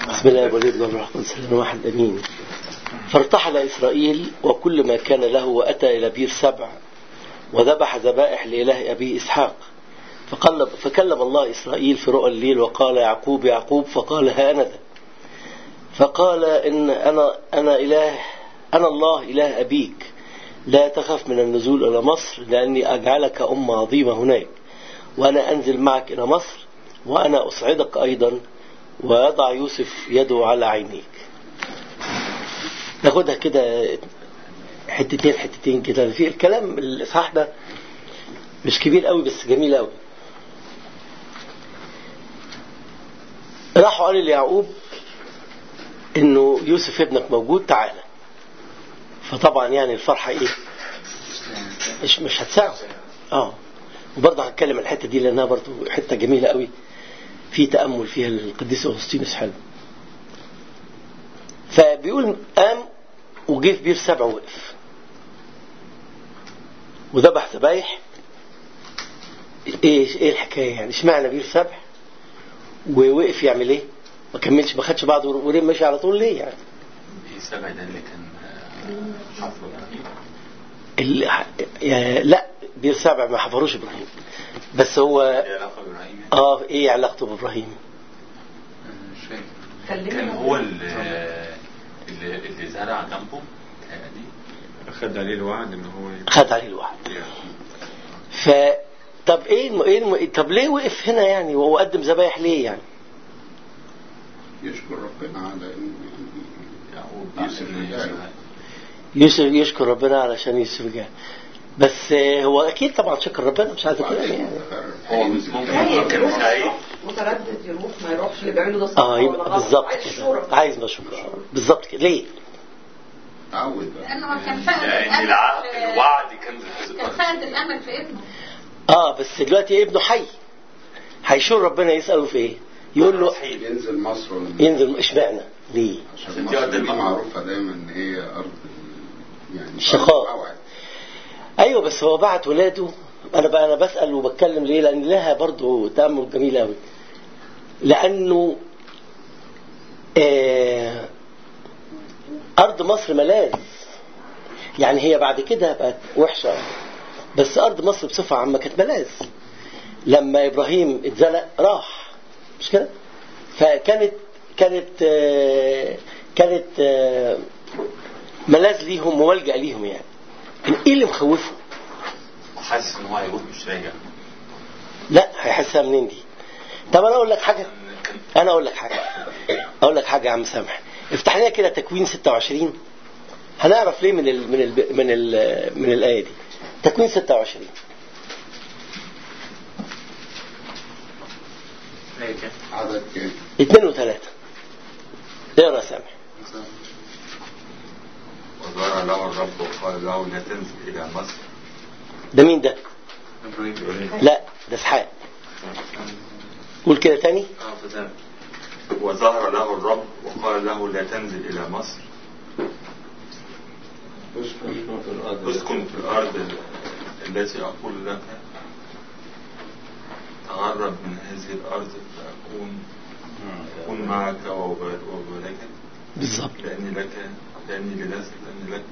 بسم الله والابن والروح القدس واحد امين. فارتحل اسرائيل وكل ما كان له واتى الى بير سبع وذبح ذبائح لاله ابيه اسحاق. فكلم الله اسرائيل في رؤى الليل وقال يعقوب يعقوب، فقال ها انا ذا. فقال ان انا الله اله ابيك، لا تخف من النزول الى مصر، لاني اجعلك امه عظيمه هناك، وانا انزل معك الى مصر، وانا اصعدك ايضا، ويضع يوسف يده على عينيك. ناخدها كده حتتين كده. في الكلام الاصحاح ده مش كبير قوي بس جميل قوي. راحوا قالوا ليعقوب انه يوسف ابنك موجود، تعالى. فطبعا يعني الفرحه ايه، مش هتساعه. وبرضه هتكلم الحته دي لانها برضه حته جميله قوي، في تامل فيها القديس اغسطينوس حلو. فبيقول قام وجه في بير سبع وقف وذبح ذبايح. ايه الحكايه يعني؟ اشمعنى بير سبع ووقف يعمل ايه؟ ما كملش، ما خدش بعضه ورم ماشي على طول ليه يعني؟ بير سبع ده اللي كان حفر ابراهيم. لا، بير سبع ما حفروش ابراهيم، بس هو ايه علاقته بابراهيم؟ مش فاهم. كان هو اللي زرع جنبه دي، خد عليه الوعد ان هو خد عليه الوعد. طب طب ليه وقف هنا يعني وهو قدم ذبايح ليه يعني؟ يشكر ربنا على يوسف يشكر ربنا علشان يوسف جاء. بس هو اكيد طبعا شكر ربنا، مش عايز كده يعني. هو ممكن سعيد متردد يروح ما يروحش، اللي بيعمله ده صح يبقى بالظبط كده، عايز مشكور بالظبط كده. ليه؟ لانه كان فقد الوعد كان فقد الامل في ابنه. بس دلوقتي ابنه حي، هيشور ربنا يساله في ايه؟ يقول له ينزل مصر ينزل. اشمعنى؟ ليه؟ عشان مصر دي معروفه دايما ان هي ارض يعني شقاء. ايوه، بس هو بعت ولاده. انا بسال وبتكلم ليه؟ لان لها برضه تامل جميل قوي. لانه ارض مصر ملاذ، يعني هي بعد كده بقت وحشه، بس ارض مصر بصفه عامه كانت ملاذ. لما ابراهيم اتزنق راح، مش كده؟ فكانت ملاذ ليهم وملجأ ليهم يعني. ايه اللي مخوفه؟ حاسس ان هو هيروح مش راجع. لا، هيحسها منين دي؟ طب انا اقول لك حاجه يا عم سامح. افتح لنا كده تكوين 26، هنعرف ليه من الايه دي. تكوين 26 عدد 2 و3. اقرا يا سامح. وظهر له الرب وقال له لا تنزل الى مصر. ده مين ده؟ لا، ده اسحاق. قول كده تاني. وظهر له الرب وقال له لا تنزل الى مصر، اسكن في الارض التي اقول لك، تغرب من هذه الارض فاكون معك وبارك بالظبط. لاني لك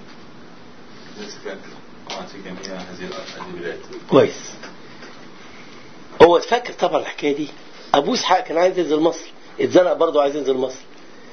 اعطي جميع هذه البلاد. كويس. هو فاكر طبعا الحكايه دي. ابوه اسحاق كان عايز ينزل مصر، اتزنق برضه عايز ينزل مصر.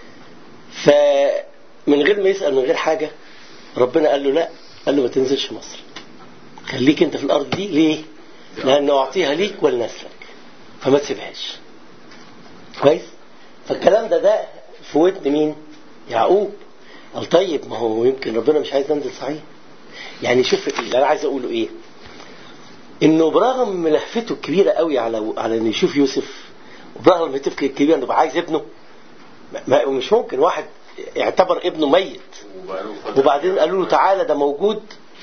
فمن غير ما يسال، من غير حاجه، ربنا قال له لا، قال له ما تنزلش مصر، خليك انت في الارض دي. ليه؟ لانه اعطيها ليك ولنسلك، فما تسيبهاش. كويس. فالكلام ده في ودن مين؟ يعقوب. قال طيب، ما هو يمكن ربنا مش عايز ننزل صحيح. يعني شوف اللي انا عايز اقوله ايه، انه برغم ملهفته الكبيره قوي على انه يشوف يوسف، وبرغم ملهفته الكبيره انه عايز ابنه، مش ممكن واحد يعتبر ابنه ميت وبعدين قالوا له تعالى ده موجود.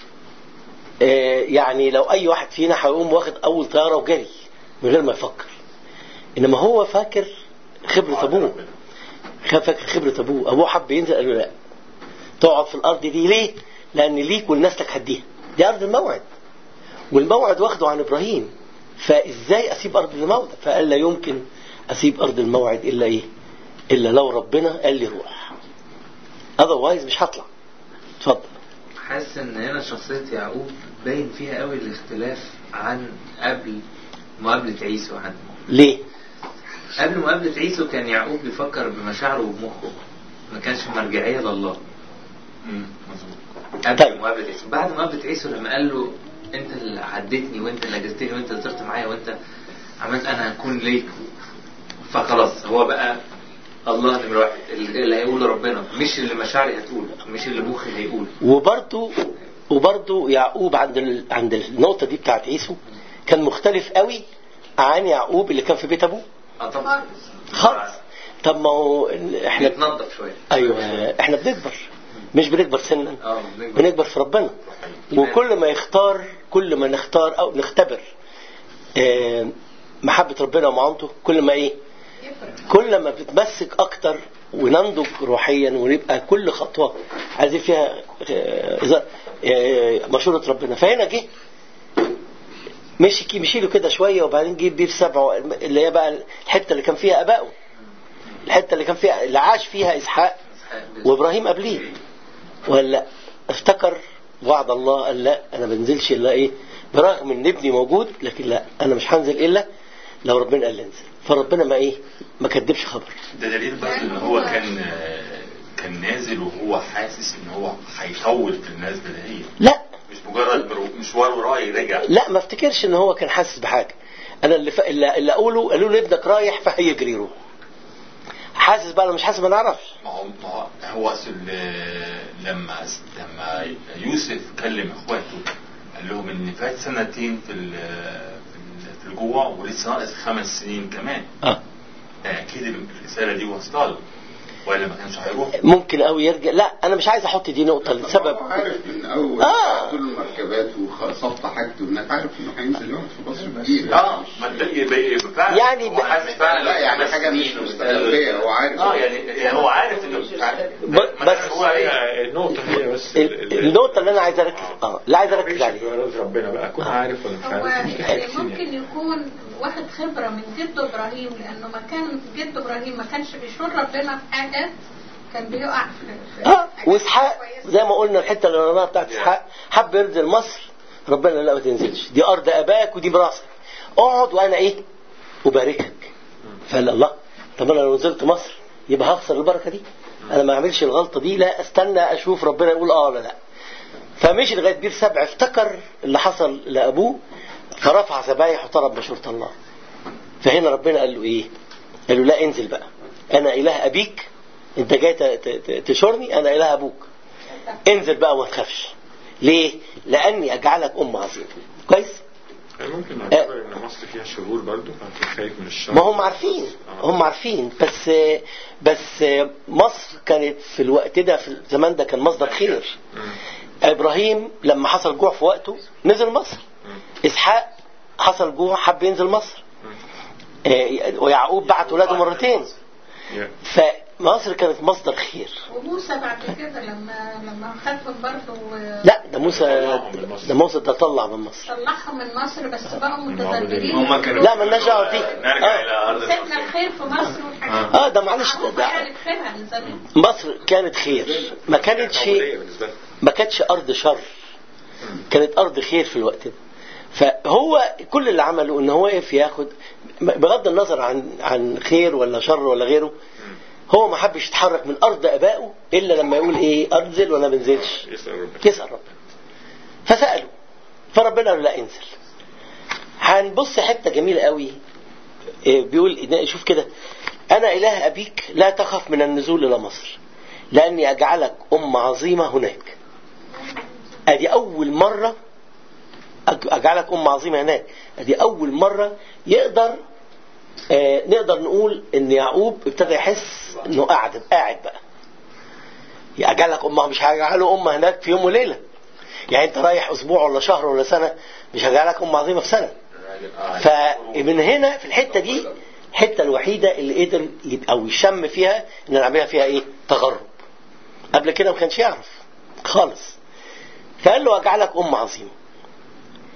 يعني لو اي واحد فينا هيقوم واخد اول طياره وجري من غير ما يفكر. انما هو فاكر خبره ابوه، ابوه حب ينزل، قال له لا، تقعد في الارض دي. ليه؟ لان ليك ولنسلك هديها، دي ارض الموعد، والموعد واخده عن ابراهيم، فازاي اسيب ارض الموعد؟ فقال لا يمكن اسيب ارض الموعد الا ايه؟ إلا لو ربنا قال لي روح، otherwise مش هطلع. اتفضل. حاسس ان هنا شخصية يعقوب باين فيها قوي الاختلاف عن قبل مقابلة عيسو. ليه؟ قبل مقابلة عيسو كان يعقوب بيفكر بمشاعره وبمخه، ما كانش مرجعية لله. مظبوط. قبل مقابلة عيسو. بعد مقابلة عيسو لما قال له انت اللي عدتني وانت اللي اجزتني وانت اللي صرت معايا وانت عملت انا هكون ليك، فخلاص هو بقى الله نمرة واحد اللي هيقوله ربنا، مش اللي مشاعري هتقول، مش اللي مخي هيقول. وبرضو يعقوب عند النقطة دي بتاعت عيسو كان مختلف قوي عن يعقوب اللي كان في بيت ابوه. طبعا خالص. طب ما هو احنا بنتنظف شوية. ايوه احنا بنكبر، مش بنكبر سنا، بنكبر في ربنا. وكل ما كل ما نختار او نختبر محبة ربنا ومعونته، كل ما كل ما بتمسك اكتر وننضج روحيا، ونبقى كل خطوة عايزين فيها مشورة ربنا. فهنا جه مشي له كده شوية، وبعدين جه بيه بسبعه اللي هي بقى الحتة اللي كان فيها ابائه، الحتة اللي كان فيها اللي عاش فيها اسحاق وابراهيم قبليه. ولا افتكر وعد الله، قال لا انا بنزلش الا برغم ان ابني موجود، لكن لا انا مش هنزل الا لو ربنا قال لي انزل. فربنا ما كدبش خبر. ده دليل برضه ان هو كان نازل وهو حاسس ان هو هيطول في النازله دي. لا مش مجرد مشوار وراي رجع. لا ما افتكرش ان هو كان حاسس بحاجه. انا اللي قالوا له ابنك رايح فهيجري يروح. حاسس بقى، مش حاسس، ما نعرفش. هو اصل لما يوسف كلم اخواته قال لهم ان فات سنتين في الجوع ولسه ناقص 5 سنين كمان. اكيد الرساله دي وصلت له، ولا ما كانش هيروح. ممكن قوي يرجع. لا انا مش عايز احط دي نقطه لسبب. عارف من اول طول المركبات وصفت حاجته هناك، عارف انه هينزل يقعد في مصر كتير. يعني لا يعني حاجه مش مستقبليه، هو عارف. يعني هو عارف انه بس هو النقطه هي بس النقطه اللي انا عايز اركز عليها. ربنا بقى اكون عارف ولا مش عارف. يعني ممكن يكون واخد خبرة من جده إبراهيم، لأنه ما كان جده إبراهيم ما كانش بيشور ربنا في حاجة، كان بيقع في وإسحاق زي ما قلنا الحتة اللي قلناها بتاعت إسحاق، حب ينزل مصر، ربنا لا ما تنزلش، دي أرض أباك ودي براسك، اقعد وأنا أباركك. فقال الله طب أنا لو نزلت مصر يبقى هخسر البركة دي، أنا ما أعملش الغلطة دي، لا أستنى أشوف ربنا يقول ولا لا. فمشي لغاية بير سبع، افتكر اللي حصل لأبوه، فرفع ذبايح وطلب مشورة الله. فهنا ربنا قال له قال له لا انزل بقى، انا اله ابيك، انت جاي تشورني، انا اله ابوك، انزل بقى وما تخافش. ليه؟ لاني اجعلك ام عظيمه. كويس. ممكن نعتبر ان مصر فيها شرور برضو، فانت خايف من الشر. ما هم عارفين بس مصر كانت في الوقت ده، في الزمان ده كان مصدر خير. ابراهيم لما حصل جوع في وقته نزل مصر، إسحاق حصل جوع حب ينزل مصر، ويعقوب بعت ولاده مرتين. فمصر كانت مصدر خير. وموسى بعد كده لما خدهم برضه لا ده موسى ده طلع من مصر، طلعهم من مصر، بس بقوا متذمرين. لا مالناش دعوه دي. نرجع الى ارض سيبنا الخير في مصر والحاجات ده معلش، مصر كانت خير، ما كانتش ارض شر، كانت ارض خير في الوقت ده. فهو كل اللي عمله ان هو وقف ياخد، بغض النظر عن خير ولا شر ولا غيره، هو ما حبش يتحرك من ارض ابائه الا لما يقول انزل ولا ما انزلش، يسأل ربنا. فسأله، فربنا قال له لا انزل. هنبص حته جميله قوي، بيقول شوف كده، انا اله ابيك لا تخف من النزول الى مصر لاني اجعلك ام عظيمه هناك. ادي اول مره اجعلك ام عظيمه هناك، ادي اول مره نقدر نقول ان يعقوب ابتدى يحس انه قاعد بقى. اجعلك امه، مش هجعله امه هناك في يوم وليله، يعني انت رايح اسبوع ولا شهر ولا سنه، مش هجعلك ام عظيمه في سنه. فمن هنا في الحته دي الحته الوحيده اللي قدر او يشم فيها ان نعملها فيها تغرب. قبل كده ما كانش يعرف خالص. فقال له اجعلك ام عظيمه،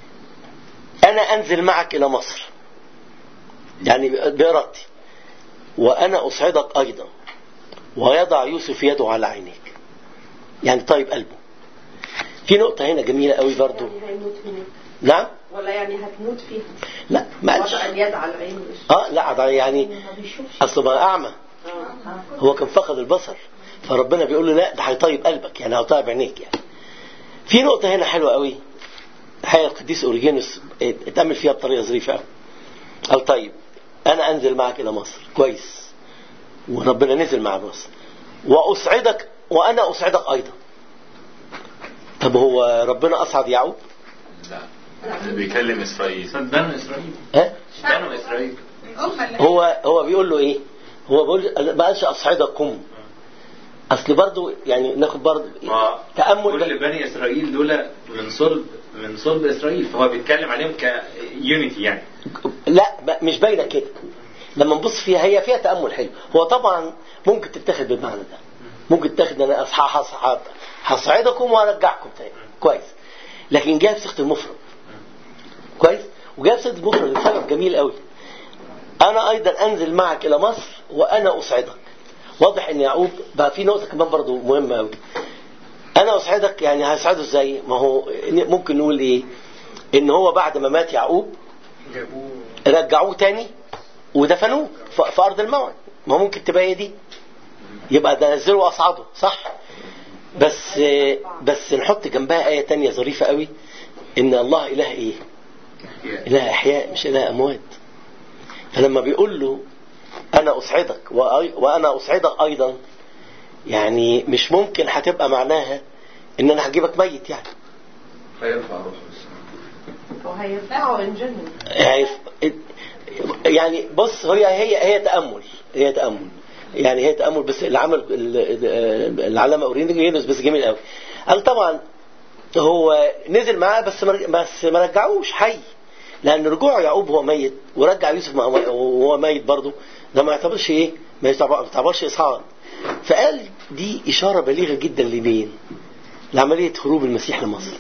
انا انزل معك الى مصر، يعني بإرادتي، وأنا أصعدك أيضا ويضع يوسف يده على عينيك. يعني طيب قلبه. في نقطة هنا جميلة قوي برضو. يعني هيموت هناك نعم. ولا يعني هتموت فيها؟ لا ما قالش. وضع اليد على العين لا يعني أصله ما أعمى، هو كان فقد البصر، فربنا بيقول له لا ده هيطيب قلبك، يعني هيطيب عينيك. يعني في نقطة هنا حلوة قوي الحقيقة القديس أوريجينوس اتأمل فيها بطريقة ظريفة قوي. قال طيب أنا أنزل معك إلى مصر، كويس، وربنا نزل مع مصر، وأصعدك وأنا أصعدك أيضا. طب هو ربنا أصعد يعقوب؟ لا، بيكلم إسرائيل. بنو إسرائيل. بنو إسرائيل. هو بيقول له إيه؟ هو بيقول ما قالش أصعدكم. أصل برضو يعني ناخد برضو تأمل. كل بني إسرائيل دول من صلب إسرائيل، فهو بيتكلم عليهم كيونيتي يعني. لا مش باينة كده. لما نبص فيها هي فيها تأمل حلو. هو طبعا ممكن تتاخد بالمعنى ده، ممكن تتاخد أنا هصعدكم وأرجعكم تاني، كويس. لكن جاب صيغة المفرد، كويس، وجاب صيغة المفرد لسبب جميل قوي. أنا أيضا أنزل معك إلى مصر وأنا أصعدك. واضح إن يعقوب بقى في نقطة كمان برضو مهمة قوي. أنا أصعدك يعني هيصعده إزاي؟ ما هو ممكن نقول إيه؟ إن هو بعد ما مات يعقوب رجعوه تاني ودفنوه في أرض الموعد. ما ممكن تبقى هي دي، يبقى ده نزله وأصعده، صح؟ بس نحط جنبها آية تانية ظريفة قوي، إن الله إله إيه؟ إله أحياء مش إله أموات. فلما بيقول له أنا أصعدك وأنا أصعدك أيضا، يعني مش ممكن هتبقى معناها إن أنا هجيبك ميت يعني. هيرفع روحه وهيرفعه الجنة. يعني بص هي تأمل، يعني هي تأمل. بس اللي عمل العلامة أوريجينوس بس جميل قوي. قال طبعا هو نزل معاه بس ما رجعوش حي، لأن رجوع يعقوب هو ميت ورجع يوسف وهو ميت برضه، ده ما يعتبرش إيه؟ ما يعتبرش إصعاد. فقال دي إشارة بليغة جدا لمين؟ لعملية هروب المسيح لمصر.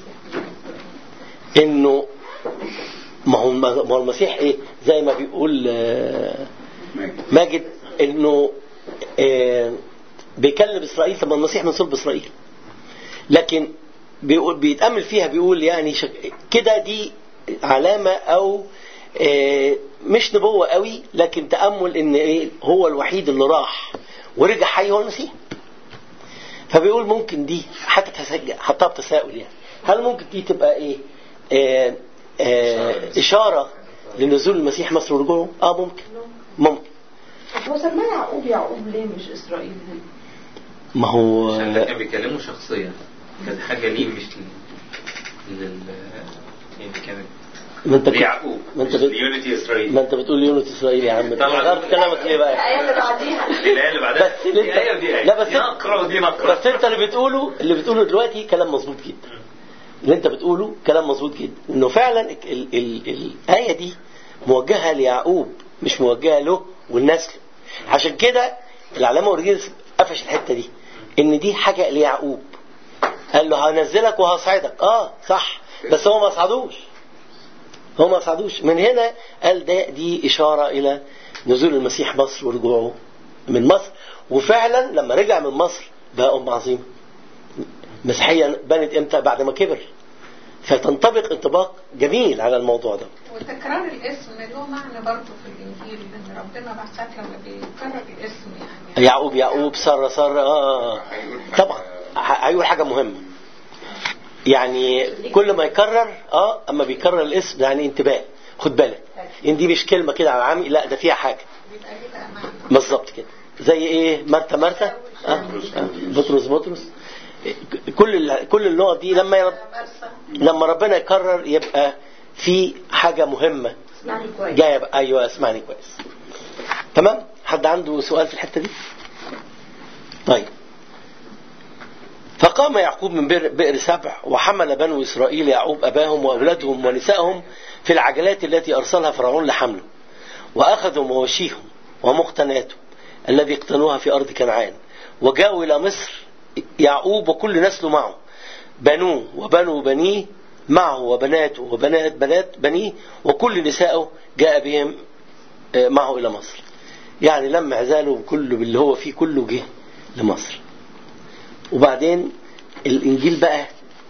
إنه ما هو المسيح إيه؟ زي ما بيقول ماجد إنه بيكلم إسرائيل. طب المسيح من صلب إسرائيل، لكن بيتأمل فيها بيقول يعني كده دي علامة أو مش نبوة قوي، لكن تأمل إن إيه؟ هو الوحيد اللي راح ورجع حي هو المسيح. فبيقول ممكن دي حتى بتساؤل يعني، هل ممكن دي تبقى إيه؟ إشارة لنزول المسيح مصر ورجوعه؟ ممكن. هو سماه يعقوب ليه مش إسرائيل هنا؟ ما هو عشان ده كان بيكلمه شخصيا، كانت حاجة ليه مش يعني كانت ليعقوب مش ليونيتي إسرائيل. ما انت بتقول يونيتي إسرائيل يا عم. غيرت كلامك ليه بقى؟ الآية اللي بعديها. الآية اللي بعدها. بس لا بس انت اللي بتقوله دلوقتي كلام مظبوط جدا. اللي انت بتقوله كلام مظبوط جدا، انه فعلا الآية دي موجهة ليعقوب مش موجهة له والنسل. عشان كده العلامة أوريجينوس قفش الحتة دي، ان دي حاجة ليعقوب. قال له هنزلك وهصعدك، صح، بس هو ما صعدوش. من هنا قال دي إشارة إلى نزول المسيح مصر ورجوعه من مصر. وفعلا لما رجع من مصر بقى أم عظيمة. مسيحية بنت امتى؟ بعد ما كبر. فتنطبق انطباق جميل على الموضوع ده. وتكرار الاسم له معنى برضه في الإنجيل، إن ربنا بعثك لما بيكرر الاسم يعني يعقوب سارة طبعا هيقول حاجة مهمة. يعني كل ما يكرر اما بيكرر الاسم يعني انتباه، خد بالك ان دي مش كلمة كده على عامي، لا ده فيها حاجة بالظبط كده. زي ايه؟ مرتا بطرس. كل النقط دي لما ربنا يكرر يبقى في حاجة مهمة جاية. ايوه اسمعني كويس. تمام. حد عنده سؤال في الحتة دي؟ طيب. فقام يعقوب من بئر سبع وحمل بنو إسرائيل يعقوب أباهم وأولادهم ونسائهم في العجلات التي أرسلها فرعون لحمله، وأخذوا مواشيهم ومقتناتهم الذي اقتنوها في أرض كنعان، وجاءوا إلى مصر يعقوب وكل نسله معه، بنوه وبنو بنيه معه، وبناته وبنات بنات بنيه، وكل نسائه جاء بهم معه إلى مصر. يعني لما عزاله كله باللي هو فيه كله جه لمصر. وبعدين الإنجيل بقى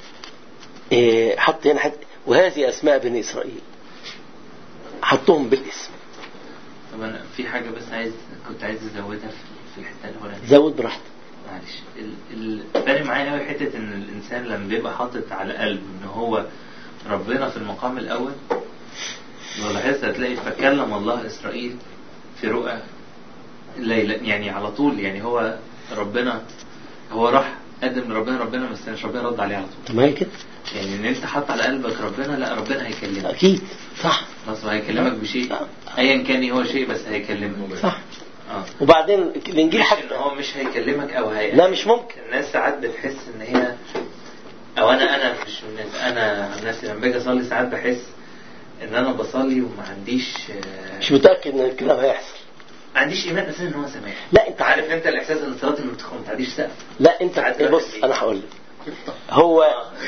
حط هنا وهذه أسماء بني إسرائيل، حطهم بالاسم. طب أنا في حاجة بس كنت عايز أزودها في الحتة الأولانية. زود براحتك. معلش الفرق معايا قوي حتة إن الإنسان لما بيبقى حاطط على قلبه إن هو ربنا في المقام الأول، لو لاحظت هتلاقي فكلم الله إسرائيل في رؤى الليلة، يعني على طول، يعني هو ربنا هو راح قدم لربنا ما استناش، ربنا رد عليه على طول. طب ما هي كده يعني ان انت حط على قلبك ربنا، لا ربنا هيكلمك اكيد. صح. خلاص هيكلمك بشيء ايا كان هو شيء، بس هيكلمك. صح. وبعدين الانجيل حتى هو مش هيكلمك او لا مش ممكن. الناس ساعات بتحس ان هي، او انا مش من الناس، انا عن نفسي لما باجي اصلي ساعات بحس ان انا بصلي وما عنديش، مش متاكد ان الكلام هيحصل، ما عنديش ايمان اساسا ان هو سامع. لا انت عارف انت الاحساس ان صلاتي ما بتعديش سقف. لا انت بص انا هقول لك، هو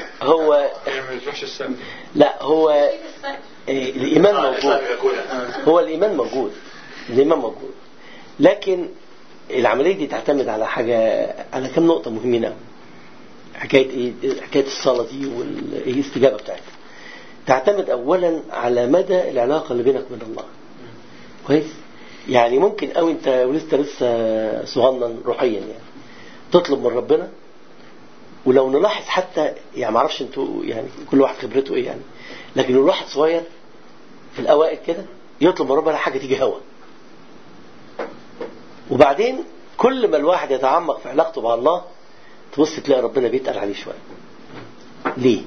لا هو الايمان موجود، هو الايمان موجود، لكن العمليه دي تعتمد على حاجه، على كم نقطه مهمين قوي. حكايه الصلاه دي والاستجابه بتاعتها تعتمد اولا على مدى العلاقه اللي بينك وبين الله. كويس؟ يعني ممكن قوي انت ولسه صغنن روحيا يعني تطلب من ربنا، ولو نلاحظ حتى يعني معرفش انتوا يعني كل واحد خبرته ايه يعني، لكن الواحد صغير في الاوائل كده يطلب من ربنا حاجه تيجي هوا، وبعدين كل ما الواحد يتعمق في علاقته مع الله تبص تلاقي ربنا بيتقل عليه شويه. ليه؟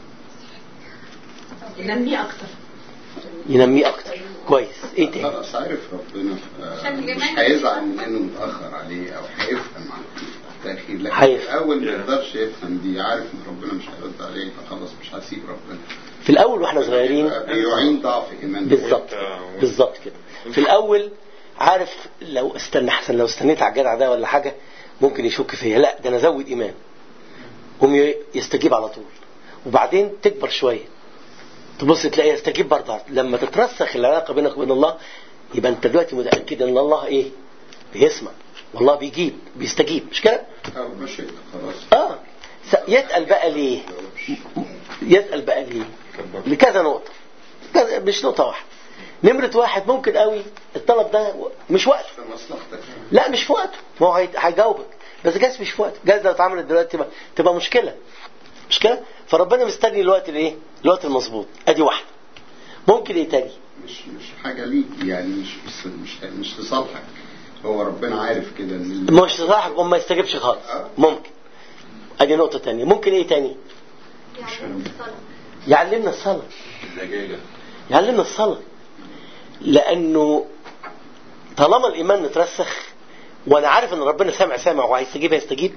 ينميه اكتر. كويس. ايه تاني؟ خلاص عارف ربنا مش هيزعل من انه متاخر عليه او هيفهم عن التاخير، لكن الاول ما يقدرش يفهم دي، عارف ان ربنا مش هيرد عليه فخلاص مش هسيب ربنا. في الاول واحنا صغيرين بيعين ضعف ايمان. بالظبط كده. في الاول عارف لو استنى احسن، لو استنيت على الجدع ده ولا حاجه ممكن يشك فيا، لا ده انا ازود ايمان يستجيب على طول. وبعدين تكبر شويه تبص تلاقيه يستجيب برضه. لما تترسخ العلاقه بينك وبين الله يبقى انت دلوقتي متاكد ان الله ايه؟ بيسمع، والله بيستجيب، مش كده؟ خلاص. يسأل بقى ليه؟ لكذا نقطه، مش نقطه واحده. نمرة واحد ممكن قوي الطلب ده مش وقته، لا مش في وقته، ما هو هيجاوبك بس جاز مش في وقته، جاز لو اتعملت دلوقتي تبقى مشكله. فربنا مستني الوقت الايه؟ الوقت المظبوط. ادي واحده. ممكن ايه تاني؟ مش حاجه ليك يعني، مش لصالحك، هو ربنا عارف كده ان مش لصالحك وما يستجيبش خالص. ممكن. ادي نقطه تانية. ممكن ايه تاني؟ يعلمنا الصلاه. لانه طالما الايمان مترسخ وانا عارف ان ربنا سامع وهيستجيب،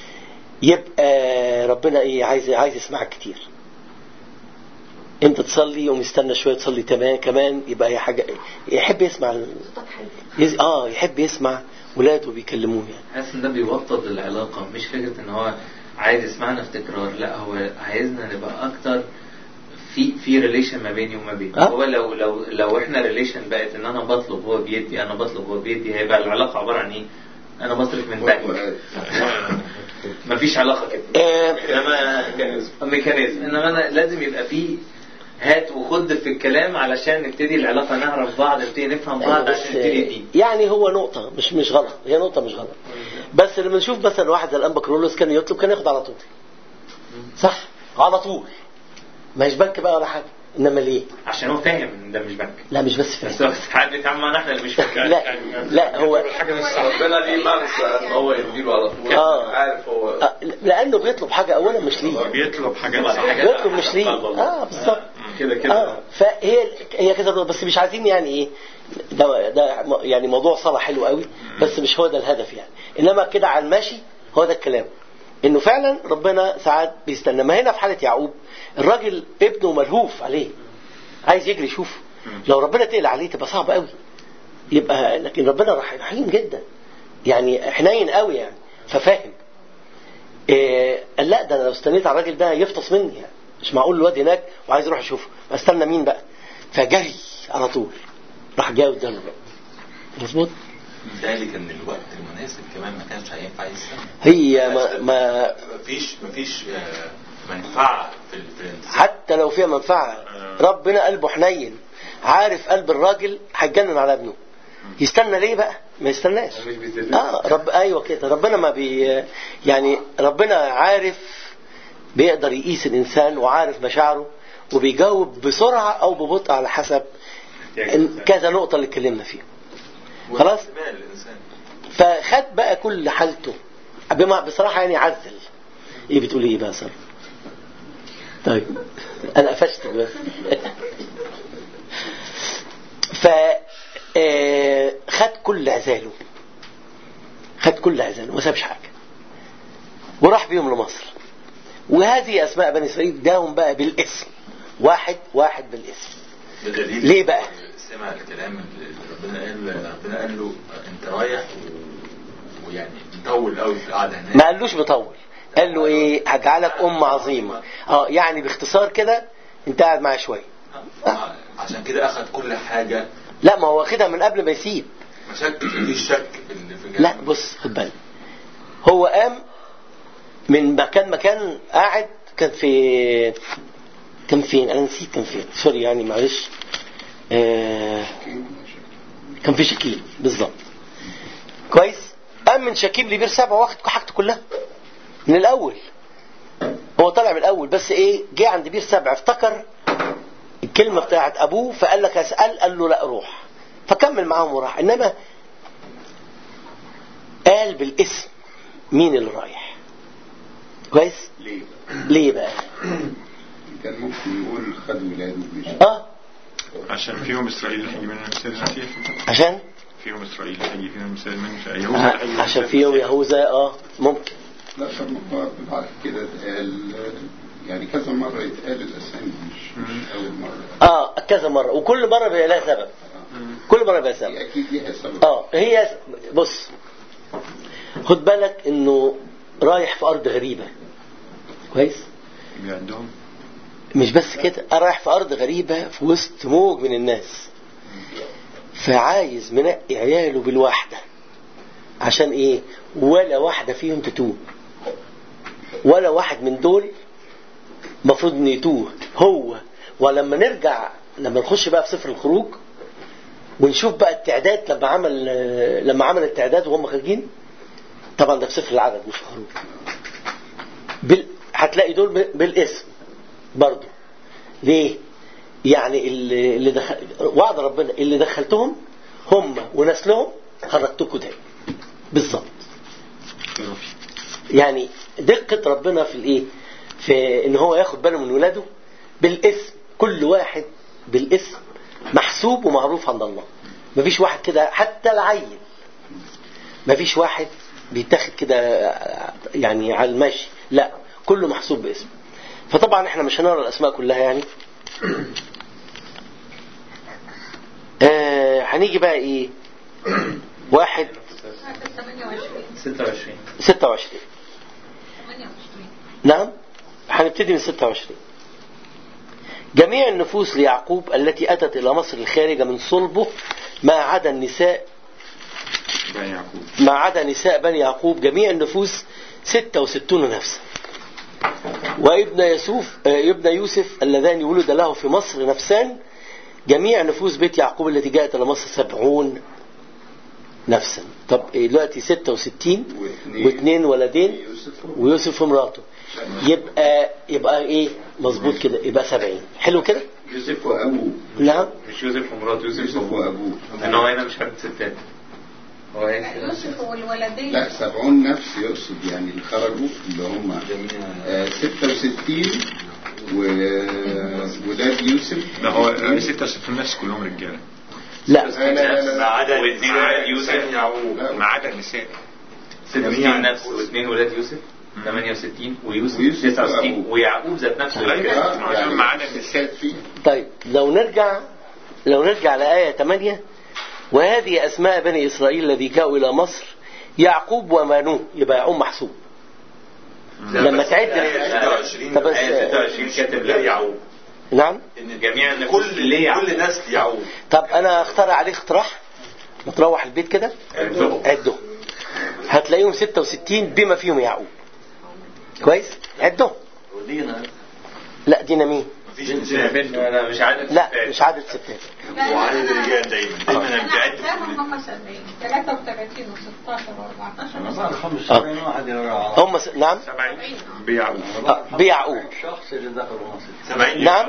يبقى ربنا ايه؟ عايز يسمعك كتير. انت تصلي ومستنى شويه تصلي كمان يبقى هي حاجه يحب يسمع يحب يسمع ولاده بيكلموه يعني. حاسس ان ده بيوطد العلاقه، مش فكره ان هو عايز يسمعنا في تكرار، لا هو عايزنا نبقى اكتر في ريليشن ما بيني وما بينه. هو لو احنا ريليشن بقت ان انا بطلب هو بيدي، انا بطلب هو بيدي، هيبقى العلاقه عباره عن ايه؟ انا بصرف من بنك. مفيش علاقه كده. انما ميكانيزم، انما انا لازم يبقى فيه هات وخد في الكلام علشان نبتدي العلاقه، نعرف بعض، نبتدي نفهم بعض عشان نبتدي دي. يعني هو نقطه مش غلط، هي نقطه مش غلط، بس لما نشوف مثلا واحد زي الانبا كرولوس كان يطلب كان ياخد على طول، صح؟ على طول، ما هيش بنك بقى ولا حاجه. انما ليه؟ عشان هو فاهم ان ده مش بنك. لا مش بس فاهم، بس حد بيتعامل معانا احنا اللي مش فاهم. لا هو الحاجه بس ربنا ليه منسى ان هو يديله على طول. عارف هو لانه بيطلب حاجه اولا مش ليه، بيطلب حاجات بيطلب مش ليه. بالظبط كده. فهي كده، بس مش عايزين يعني ايه ده يعني موضوع صلاة حلو قوي، بس مش هو ده الهدف يعني. انما كده على الماشي هو ده الكلام، انه فعلا ربنا ساعات بيستنى. ما هنا في حالة يعقوب الراجل ابنه ملهوف عليه عايز يجري يشوفه، لو ربنا تقل عليه تبقى صعب قوي يبقى، لكن ربنا رحيم جدا يعني، حنين قوي يعني، ففاهم. قال لا ده انا لو استنيت على الراجل ده يفطس مني يعني، مش معقول الواد هناك وعايز يروح يشوفه، استنى مين بقى؟ فجري على طول راح جاي قدامه بقى. مظبوط. ذلك ان الوقت المناسب كمان ما كانش هينفع يستنى. هي مفيش منفعة في الانتظار. حتى لو فيها منفعة ربنا قلبه حنين، عارف قلب الراجل هيتجنن على ابنه، يستنى ليه بقى؟ ما يستناش. ايوه كده، ربنا ما يعني ربنا عارف، بيقدر يقيس الانسان وعارف مشاعره وبيجاوب بسرعة او ببطء على حسب كذا نقطة اللي اتكلمنا فيها. خلاص. فخد بقى كل حالته بصراحة يعني عزل. ايه بتقولي ايه بقى سارة؟ طيب انا قفشت بس. خد كل عزاله ما سابش حاجة وراح بيهم لمصر. وهذه اسماء بني اسرائيل داهم بقى بالاسم، واحد بالاسم. ليه بقى؟ سمع الكلام اللي ربنا قال له انت رايح ويعني مطول قوي في القعده هناك. ما قالوش مطول، قال له ايه؟ هجعلك عظيمه. يعني باختصار كده انت قاعد معايا شويه. عشان كده اخذ كل حاجه. لا، ما هو واخدها من قبل ما يسيب. في شك في لا بص خد بالك، هو قام من مكان قاعد، كان فين انا نسيت كان فين، سوري يعني معلش. كان في شكيم بالظبط. كويس. قام من شكيم لبير سبع واخد حاجته كلها من الاول. هو طلع من الاول، بس ايه، جه عند بير سبع افتكر الكلمه بتاعت ابوه فقال لك اسال، قال له لا روح، فكمل معاهم وراح. انما قال بالاسم مين اللي رايح. كويس. ليه بقى؟ كان ممكن يقول خد ولاده عشان فيهم اسرائيل اللي هيجي منهم مثال المسيح. عشان فيهم اسرائيل هيجي فيهم مثال من عشان فيهم يهوذا ممكن. لا طب بعد كده اتقال يعني كذا مرة يتقال الاسامي، مش اول مرة. كذا مرة، وكل مرة بيبقى لها سبب. كل مرة بيبقى سبب. اكيد ليها سبب. هي بص خد بالك انه رايح في ارض غريبة. كويس. عندهم مش بس كده، رايح في ارض غريبة في وسط موج من الناس، فعايز منقي عياله بالواحدة. عشان ايه؟ ولا واحدة فيهم تتوب، ولا واحد من دول مفروض ان يتوه هو. ولما لما نخش بقى في سفر الخروج ونشوف بقى التعداد، لما عمل التعداد وهم خارجين، طبعا ده في سفر العدد مش في الخروج، هتلاقي دول بالاسم برضو. ليه؟ يعني اللي وعد ربنا اللي دخلتهم هم ونسلهم خرجتكم تاني بالظبط. يعني دقة ربنا في الايه، في ان هو ياخد باله من ولاده بالاسم، كل واحد بالاسم محسوب ومعروف عند الله. مفيش واحد كده، حتى العيل مفيش واحد بيتاخد كده يعني على المشي، لا كله محسوب باسم. فطبعا احنا مش هنقرا الاسماء كلها يعني. هنيجي بقى ايه، 26 نعم، هنبتدي من 26. جميع النفوس ليعقوب التي أتت إلى مصر الخارجة من صلبه ما عدا نساء بني يعقوب، جميع النفوس 66 نفسا. وابن يوسف اللذان ولد له في مصر نفسان، جميع نفوس بيت يعقوب التي جاءت إلى مصر 70 نفسا. طب دلوقتي 66 واثنين ولدين ويوسف ومراته، يبقى ايه مظبوط كده، يبقى 70. حلو كده. يوسف وابوه. نعم مش يوسف ومراته، يوسف وابوه. لان هو هنا مش حد ستات، هو يوسف والولدين. لا 70 نفس يقصد يعني اللي خرجوا اللي هم 66 وولاد يوسف. لا هو 66 نفس كلهم رجاله. لا ما عدا واثنين ولاد يوسف يعقوب، ما عدا النساء 60 نفس واثنين ولاد يوسف 68 ويوسف 69 ويعقوب ذات نفسه ما عدا النساء فيه. طيب لو نرجع لآية 8: وهذه أسماء بني إسرائيل الذي جاءوا إلى مصر يعقوب ومانوه، يبقى يعقوب محسوب. لما تعد 26 كاتب لا يعقوب. نعم، ان جميع كل نسل يعقوب. طب انا اخترع عليه اقتراح، ما تروح البيت كده عدهم هتلاقيهم 66 بما فيهم يعقوب. كويس؟ عدهم. لا دينا مين؟ لا مش عدد لا مش عدد ستات. وعدد الرجال دايما انا بيعد عارفاهم هم 70 33 و16 و14 هم نعم 70 بيعقوب. بيعقوب. الشخص اللي دخل مصر 70 نعم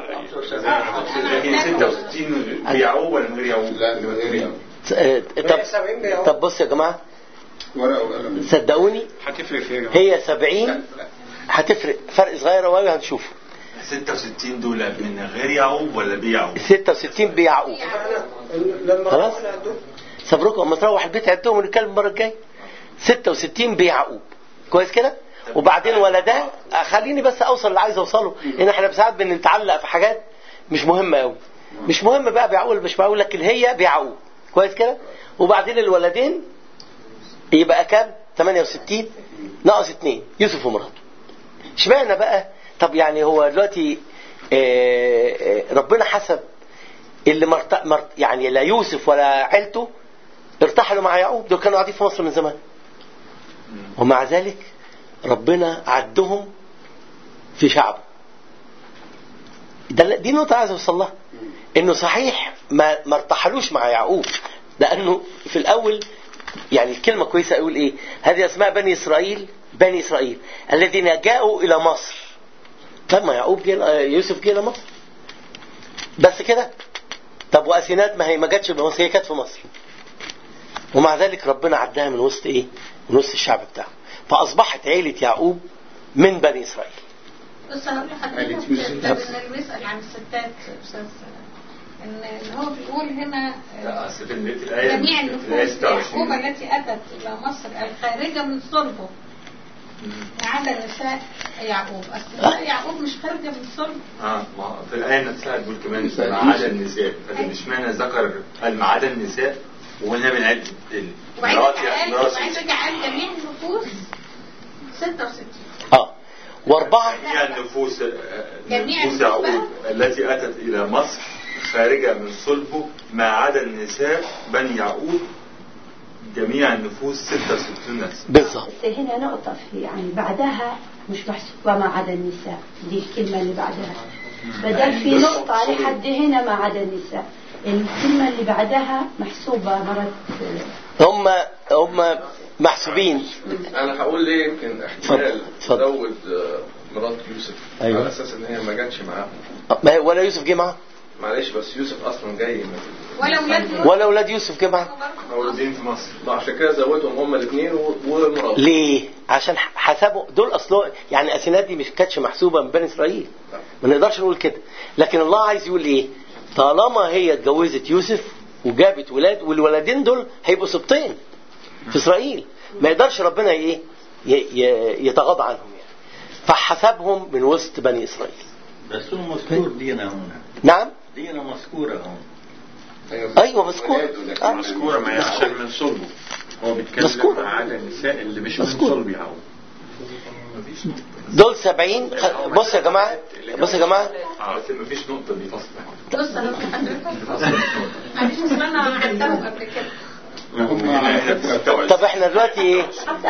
66 بيعقوب ولا من غير يعقوب؟ لا من غير يعقوب. طب بص يا جماعة ورقه وقلم. صدقوني هتفرق فين؟ هي 70 هتفرق فرق صغير قوي هنشوفه. 66 دول من غير يعقوب ولا بيعقوب؟ 66 بيعقوب. خلاص صبركم اما تروح البيت عدهم ونتكلم المره الجايه. 66 بيعقوب. كويس كده؟ وبعدين ولدان. خليني بس اوصل اللي عايز اوصله، ان احنا ساعات بنتعلق في حاجات مش مهمه قوي. مش مهم بقى بيعقوب مش بقول لك هي بيعقوب. كويس كده؟ وبعدين الولدين يبقى كام؟ 68 ناقص 2 يوسف ومراته. اشمعنى بقى؟ طب يعني هو دلوقتي ربنا حسب اللي يعني لا يوسف ولا عيلته ارتحلوا مع يعقوب، دول كانوا قاعدين في مصر من زمان، ومع ذلك ربنا عدهم في شعبه. دي نقطة عايز اوصل لها، انه صحيح ما ارتحلوش مع يعقوب، لانه في الاول يعني الكلمة كويسة اقول ايه؟ هذه اسماء بني اسرائيل الذين جاءوا الى مصر. طب ما يعقوب يوسف جه الى مصر بس كده. طب واسينات ما هي ما جاتش بمصر، هي كانت في مصر، ومع ذلك ربنا عدها من وسط ايه؟ من وسط الشعب بتاعه، فاصبحت عيلة يعقوب من بني اسرائيل. بس هقول لحضرتك اللي بيسأل عن الستات استاذ ان هو بيقول هنا جميع النفوس يعقوب التي اتت الى مصر الخارجه من صلبه ما عدا نساء يعقوب. اصل يعقوب مش خارجه من صلبه. ما في الايه نفسها بتقول كمان ما عدا النساء، فمش معنى ذكر قال ما عدا النساء وهنا من عده وعايز اجعل جميع النفوس 66 واربعه جميع النفوس يعقوب التي اتت الى مصر خارجه من صلبه ما عدا النساء بني يعقوب جميع النفوس 66 نفس. بالظبط. بس هنا نقطة في يعني بعدها مش محسوبة ما عدا النساء، دي الكلمة اللي بعدها بدل في نقطة لحد هنا ما عدا النساء، الكلمة اللي بعدها محسوبة مرات. هم محسوبين. انا هقول ليه يمكن احتمال تزود مرات يوسف. أيوة. على اساس ان هي ما جاتش معاهم. ولا يوسف جه معاهم. معلش بس يوسف اصلا جاي من ولا اولاد يوسف جه معاهم مولودين في مصر. عشان كده زودهم هم الاثنين ومراته. ليه؟ عشان حسبوا دول اصلا يعني اسينات دي مش كانتش محسوبه من بني اسرائيل، ما نقدرش نقول كده. لكن الله عايز يقول ايه؟ طالما هي اتجوزت يوسف وجابت ولاد، والولدين دول هيبقوا سبطين في اسرائيل، ما يقدرش ربنا ايه يتغاضى عنهم يعني، فحسبهم من وسط بني اسرائيل. بس هو مذكور دينا هنا. نعم دينا مذكوره هون. ايوه مذكوره. مذكوره ما هي عشان من صلبه، هو بيتكلم مع عدد النساء اللي مش من صلب يعقوب. دول 70. بص يا جماعه بس مفيش نقطه دي فاصله. بص انا معلش انا عدتهم قبل كده. طب احنا دلوقتي ايه؟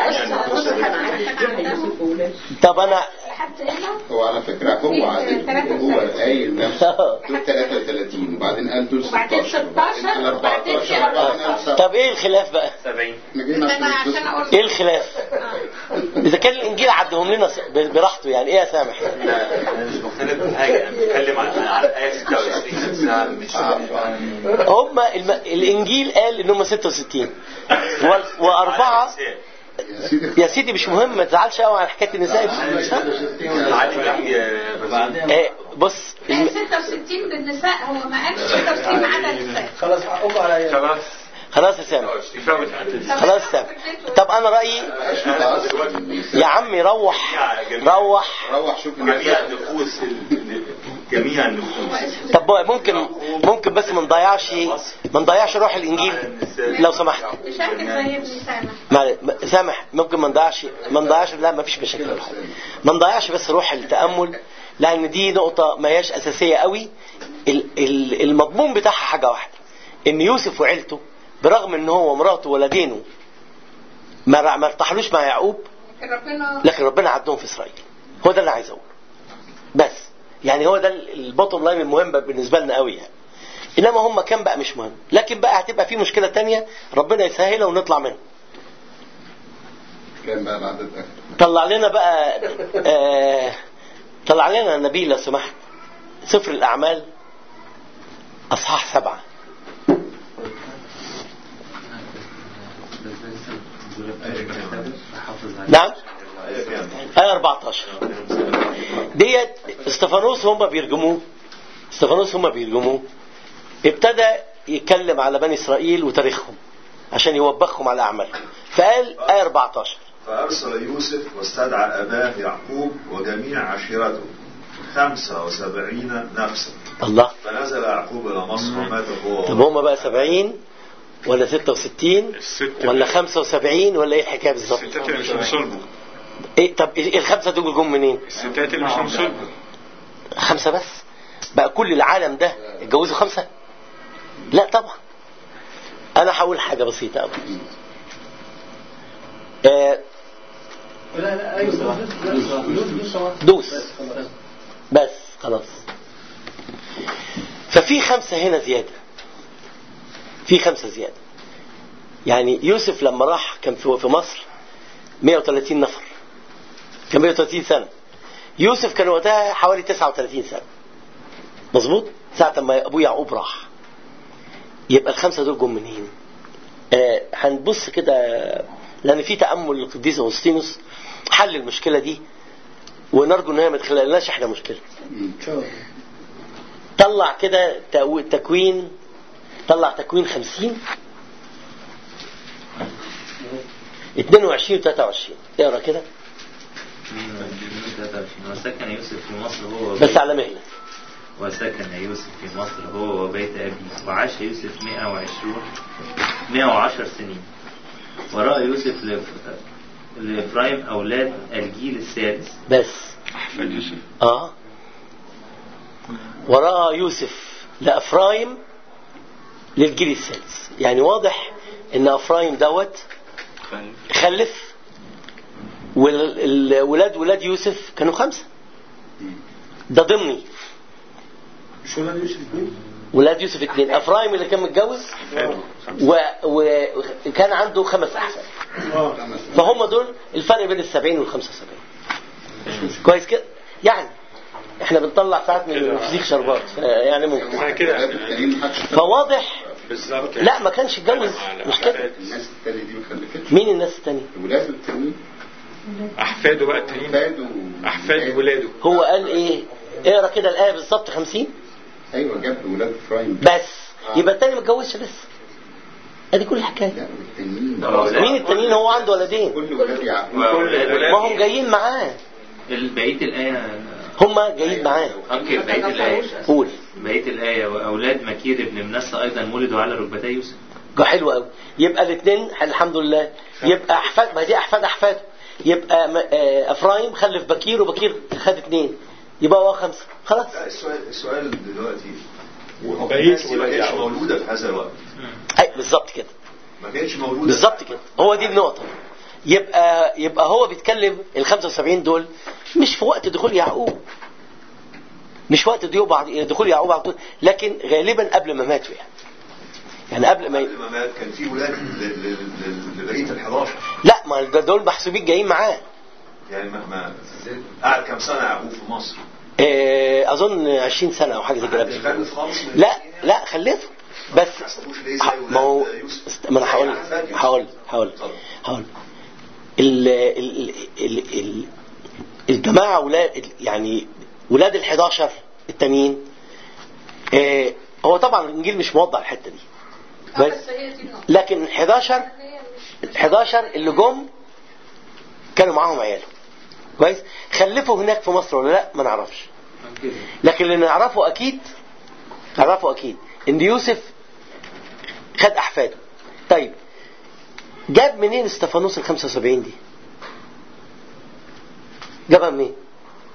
طب انا هو على فكرة هو قايل نفسه دول 33 وبعدين قال دول 16 وبعدين 14. طب ايه الخلاف بقى؟ 70. ايه الخلاف؟ اذا كان الانجيل عدهم لنا براحته يعني ايه يا سامح؟ لا انا مش مختلف في حاجه، انا بتكلم عن ايه 26 مش هم الانجيل قال ان هم 66 واربعه. يا سيدي مش مهم، ما تزعلش قوي عن حكايه النساء دي. بص 66 بالنساء، هو ما قالش 66 عدا النساء. خلاص يا سامح، خلاص يا سامح. طب انا رايي يا عمي روح شوف جميع النفوس. طب ممكن بس ما نضيعش روح الانجيل لو سمحت. سامح ممكن ما نضيعش. لا ما فيش مشاكل، ما نضيعش بس روح التامل، لان دي نقطه ما هياش اساسيه قوي. المضمون بتاعها حاجه واحده، ان يوسف وعيلته برغم ان هو ومراته وولدينه ما ارتحلوش مع يعقوب، لكن ربنا عدهم في اسرائيل. هو ده اللي عايز اقوله بس. يعني هو ده البوتوم لاين المهم بالنسبه لنا قوي يعني. انما هم كان بقى مش مهم، لكن بقى هتبقى في مشكله تانية ربنا يسهلها ونطلع منها. كان بقى العدد اخر طلع لنا بقى طلع لنا النبي لو سمحت سفر الأعمال أصحاح 7. نعم آية 14 ديت استفانوس هم بيرجموه ابتدى يتكلم على بني إسرائيل وتاريخهم عشان يوبخهم على أعمالهم. فقال آية 14 فأرسل يوسف واستدعى أباه يعقوب وجميع عشيرته 75 نفسا. الله. فنزل يعقوب إلى مصر ومات هو. طب هم بقى 70 ولا 66 ولا 75 ولا ايه الحكايه بالظبط؟ الستات اللي مش من صلبه. ايه طب الخمسه دول جم منين؟ الستات اللي مش من صلبه. 5 بس؟ بقى كل العالم ده اتجوزوا 5؟ لا طبعا. انا هقول حاجه بسيطه قوي. لا ايوه دوس بس خلاص. ففي 5 هنا زياده، في 5 زياده. يعني يوسف لما راح كان في مصر 130 نفر، كان 130 سنه. يوسف كان وقتها حوالي 39 سنه مظبوط ساعه ما ابوه يعقوب راح. يبقى ال5 دول جم منين؟ هنبص كده لان في تامل للقديس اغسطينوس حل المشكله دي، ونرجو ان هي ما تخلقلناش احنا مشكله. طلع كده تكوين 50 22 و 23 اقرا كده. وسكن يوسف في مصر هو بس على مهله. وسكن يوسف في مصر هو وبيت أبيه، وعاش يوسف 110 سنين. ورأى يوسف لإفرايم أولاد الجيل السادس. بس ورأى يوسف لإفرايم للجيل السادس. يعني واضح إن إفرايم دوت خلف، ولاد يوسف كانوا 5. ده ضمني. مش ولاد يوسف 2؟ ولاد يوسف 2. افرايم اللي كان متجوز وكان عنده 5 احفاد. فهم دول الفرق بين 70 وال 75. كويس كده. يعني احنا بنطلع ساعات من الفيزيك شربات يعني ممكن فواضح. لا ما كانش اتجوز مش كده. الناس التانية دي ما خلفتش. مين الناس التانية؟ الولاد التانيين احفاده بقى التانيين احفاد ولاده. هو قال ايه؟ اقرا كده الايه بالظبط 50. ايوه جاب ولاد افرايم بس يبقى التاني ما اتجوزش لسه. ادي كل الحكايه. لا التانيين مين التانيين؟ هو عنده ولدين كل ولاد يعقوب ما هم جايين معاه. بقيه الايه هم جايين معاه. اوكي بقيه الايه قول. بقيه الايه واولاد مكير ابن منسى ايضا ولدوا على ركبتي يوسف. حلو قوي. يبقى الاثنين الحمد لله. يبقى احفاد، ما دي احفاد. يبقى افرايم خلف بكير وبكير خد 2 يبقى هو 5 خلاص. السؤال دلوقتي هو ما كانش مولودة في هذا الوقت. اي بالظبط كده. ما كانش مولودة بالظبط كده. هو دي النقطة. يبقى هو بيتكلم ال 75 دول مش في وقت دخول يعقوب. مش وقت دخول يعقوب على طول، لكن غالبا قبل ما ماتوا يعني قبل ما مات كان في ولاد لبقية ال11. لا ما دول محسوبين جايين معاه. يعني ما قعد كم سنة يعقوب في مصر؟ اظن 20 سنة او حاجة زي كده. لا خلفه بس ما هو ما انا هقول الجماعة ولاد يعني ولاد ال11 التانيين. هو طبعا الانجيل مش موضح الحتة دي بس لكن 11 اللي جم كانوا معاهم عياله كويس. خلفوا هناك في مصر ولا لا ما نعرفش، لكن اللي نعرفه اكيد ان يوسف خد احفاده. طيب جاب منين استفانوس ال 75 دي؟ جابها منين؟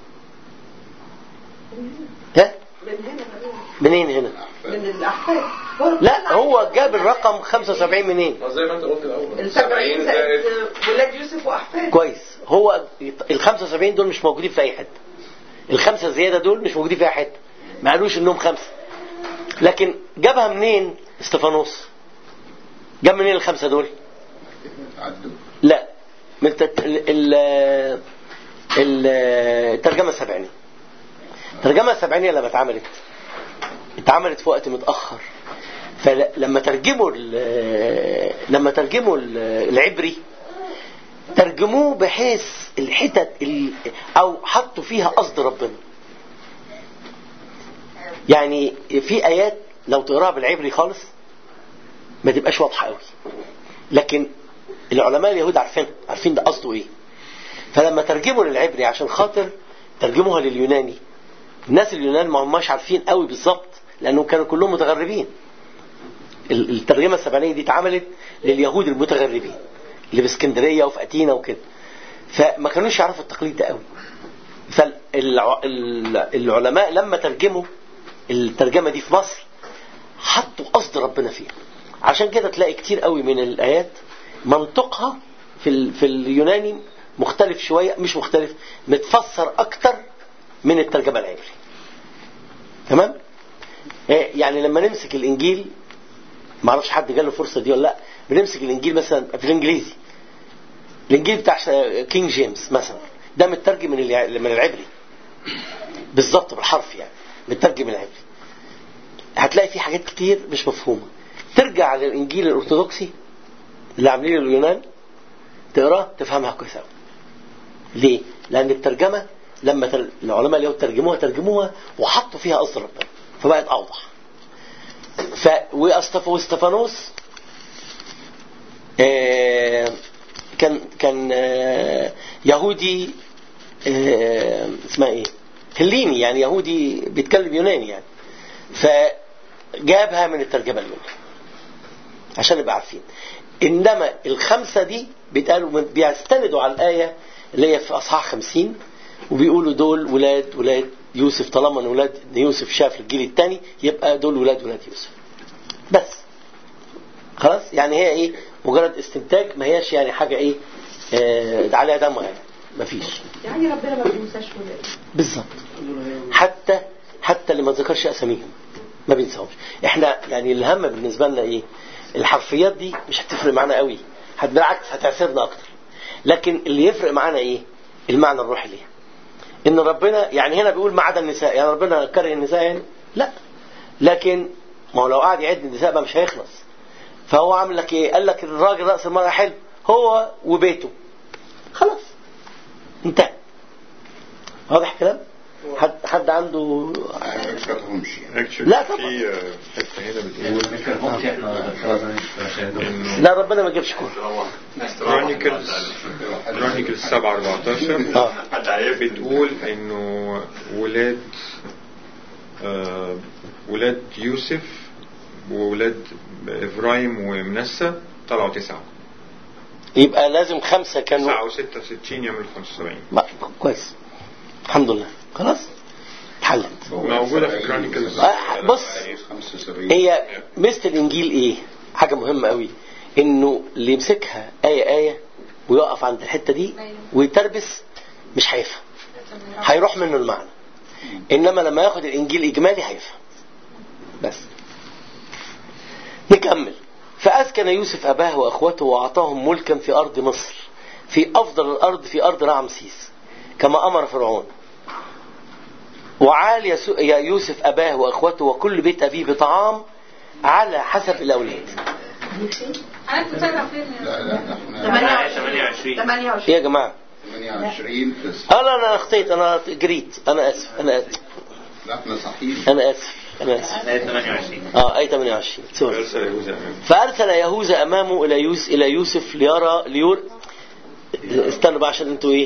ها؟ منين هنا؟ من الاحفاد. لا هو جاب الرقم 75 منين؟ زي ما انت قلت الاول 70 زائد ولاد يوسف واحفاد. كويس. هو ال 75 دول مش موجودين في اي حته. الخمسه زياده دول مش موجودين في اي حته. ما قالوش انهم 5. لكن جابها منين استفانوس؟ جاب منين الخمسه دول؟ لا من الترجمه السبعينيه. الترجمه السبعينيه لما اتعملت في وقت متاخر، فلما ترجموا العبري ترجموه بحيث الحتت او حطوا فيها قصد ربنا. يعني في ايات لو تقراها بالعبري خالص ما تبقاش واضحه قوي، لكن العلماء اليهود عارفين ده قصده ايه. فلما ترجموا للعبري عشان خاطر ترجموها لليوناني، الناس اليونان ما هماش عارفين قوي بالظبط لانهم كانوا كلهم متغربين. الترجمه السبعينيه دي اتعملت لليهود المتغربين اللي في اسكندريه وفي اتينا وكده، فما كانوش يعرفوا التقليد ده قوي. فالعلماء لما ترجموا الترجمه دي في مصر حطوا قصد ربنا فيها. عشان كده تلاقي كتير قوي من الايات منطقها في اليوناني مختلف شويه، مش مختلف، متفسر اكتر من الترجمه العبري. تمام؟ يعني لما نمسك الانجيل، ما اعرفش حد جاله فرصه دي ولا لا، بنمسك الانجيل مثلا في الانجليزي، الانجيل بتاع كينج جيمس مثلا ده مترجم من العبري بالظبط بالحرف، يعني مترجم من العبري. هتلاقي فيه حاجات كتير مش مفهومه. ترجع للانجيل الارثوذكسي اللي عاملينه اليونان تقراه تفهمها كويس قوي. ليه؟ لان الترجمه لما العلماء اللي ترجموها وحطوا فيها قصد ربنا فبقت اوضح. واستفانوس كان يهودي اسمها ايه؟ هليني، يعني يهودي بيتكلم يوناني يعني. فجابها من الترجمه اليونانيه عشان نبقى عارفين. انما الخمسه دي بيستندوا على الايه اللي هي في اصحاح 50 وبيقولوا دول ولاد يوسف. طالما ان ولاد يوسف شاف الجيل الثاني يبقى دول ولاد يوسف بس. خلاص؟ يعني هي ايه؟ مجرد استنتاج، ما هياش يعني حاجه ايه عليها دم يعني. مفيش. يعني ربنا ما بينساش ولاده. بالظبط. حتى اللي ما ذكرش اساميهم ما بينساهمش. احنا يعني الهم بالنسبه لنا ايه؟ الحرفيات دي مش هتفرق معانا قوي، بالعكس هتعسرنا اكتر. لكن اللي يفرق معانا ايه؟ المعنى الروحي ليه. ان ربنا يعني هنا بيقول ما عدا النساء، يعني ربنا كره النساء يعني؟ لا. لكن ما هو لو قاعد يعد النساء بقى مش هيخلص. فهو عامل لك ايه؟ قال لك الراجل راس المرأة حلو، هو وبيته، خلاص انتهى. واضح الكلام؟ حد عنده لا طبعا في حته هنا بتقول لا ربنا ما جابش كله. كرونيكلز 7:14 بتقول انه ولاد يوسف وولاد إبراهيم ومنسى طلعوا 9. يبقى لازم 5 كانوا 9 و66 يعمل 75. كويس الحمد لله. خلاص اتحلت. موجودة في كرونيكلز. بص هي مثل الإنجيل ايه؟ حاجة مهمة قوي انه اللي يمسكها آية ويقف عند الحتة دي ويتربس مش هيفهم، هيروح منه المعنى. انما لما ياخد الإنجيل إجمالي هيفهم. بس نكمل. فأسكن يوسف أباه وأخوته وأعطاهم ملكا في أرض مصر، في أفضل الأرض، في أرض رعمسيس كما أمر فرعون. وعال يوسف أباه وأخوته وكل بيت أبيه بطعام على حسب الأولاد. أنا كنت أعرف فين؟ لا 28 يا جماعة 28 أنا أخطيت، أنا جريت، أنا آسف لا احنا صحيح. أنا آسف. آية 28. آية 28. فأرسل يهوذا أمامه إلى يوسف استنوا بقى عشان انتوا ايه؟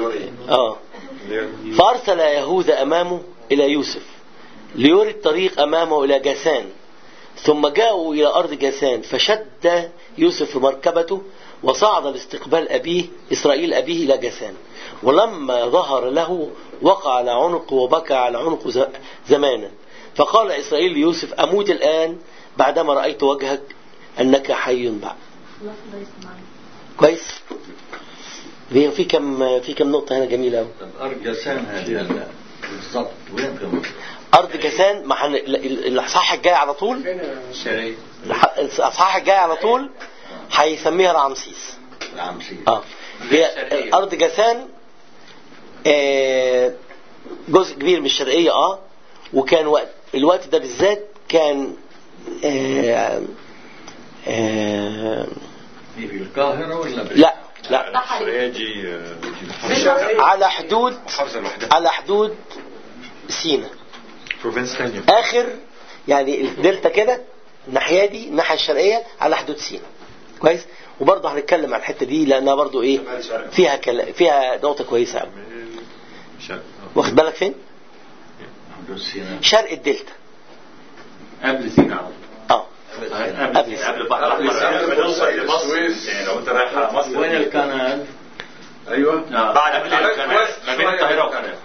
فأرسل يهوذا أمامه إلى يوسف ليوري الطريق أمامه إلى جاسان. ثم جاءوا إلى أرض جاسان فشد يوسف مركبته وصعد لاستقبال أبيه إسرائيل أبيه إلى جاسان. ولما ظهر له وقع على عنقه وبكى على عنقه زمانا. فقال إسرائيل ليوسف أموت الآن بعدما رأيت وجهك أنك حي بعد. كويس. في كم نقطة هنا جميلة أوي. أرض جسان هذه بالضبط وين في مصر؟ أرض جسان ما الأصحاح الجاي على طول الأصحاح الجاي على طول هيسميها رعمسيس. هي أرض جسان جزء كبير من الشرقية وكان الوقت ده بالذات كان في القاهرة ولا لا على حدود سيناء آخر يعني الدلتا كده الناحية دي الناحية الشرقية على حدود سيناء. كويس. وبرضه هنتكلم عن الحتة دي لأنها برضه فيها نقطة كويسة قوي. واخد بالك فين؟ شرق الدلتا قبل سيناء قبل بحر مصر. يعني لو انت رايح على مصر وين القناة؟ ايوه بعد ما بين القاهرة وقناة.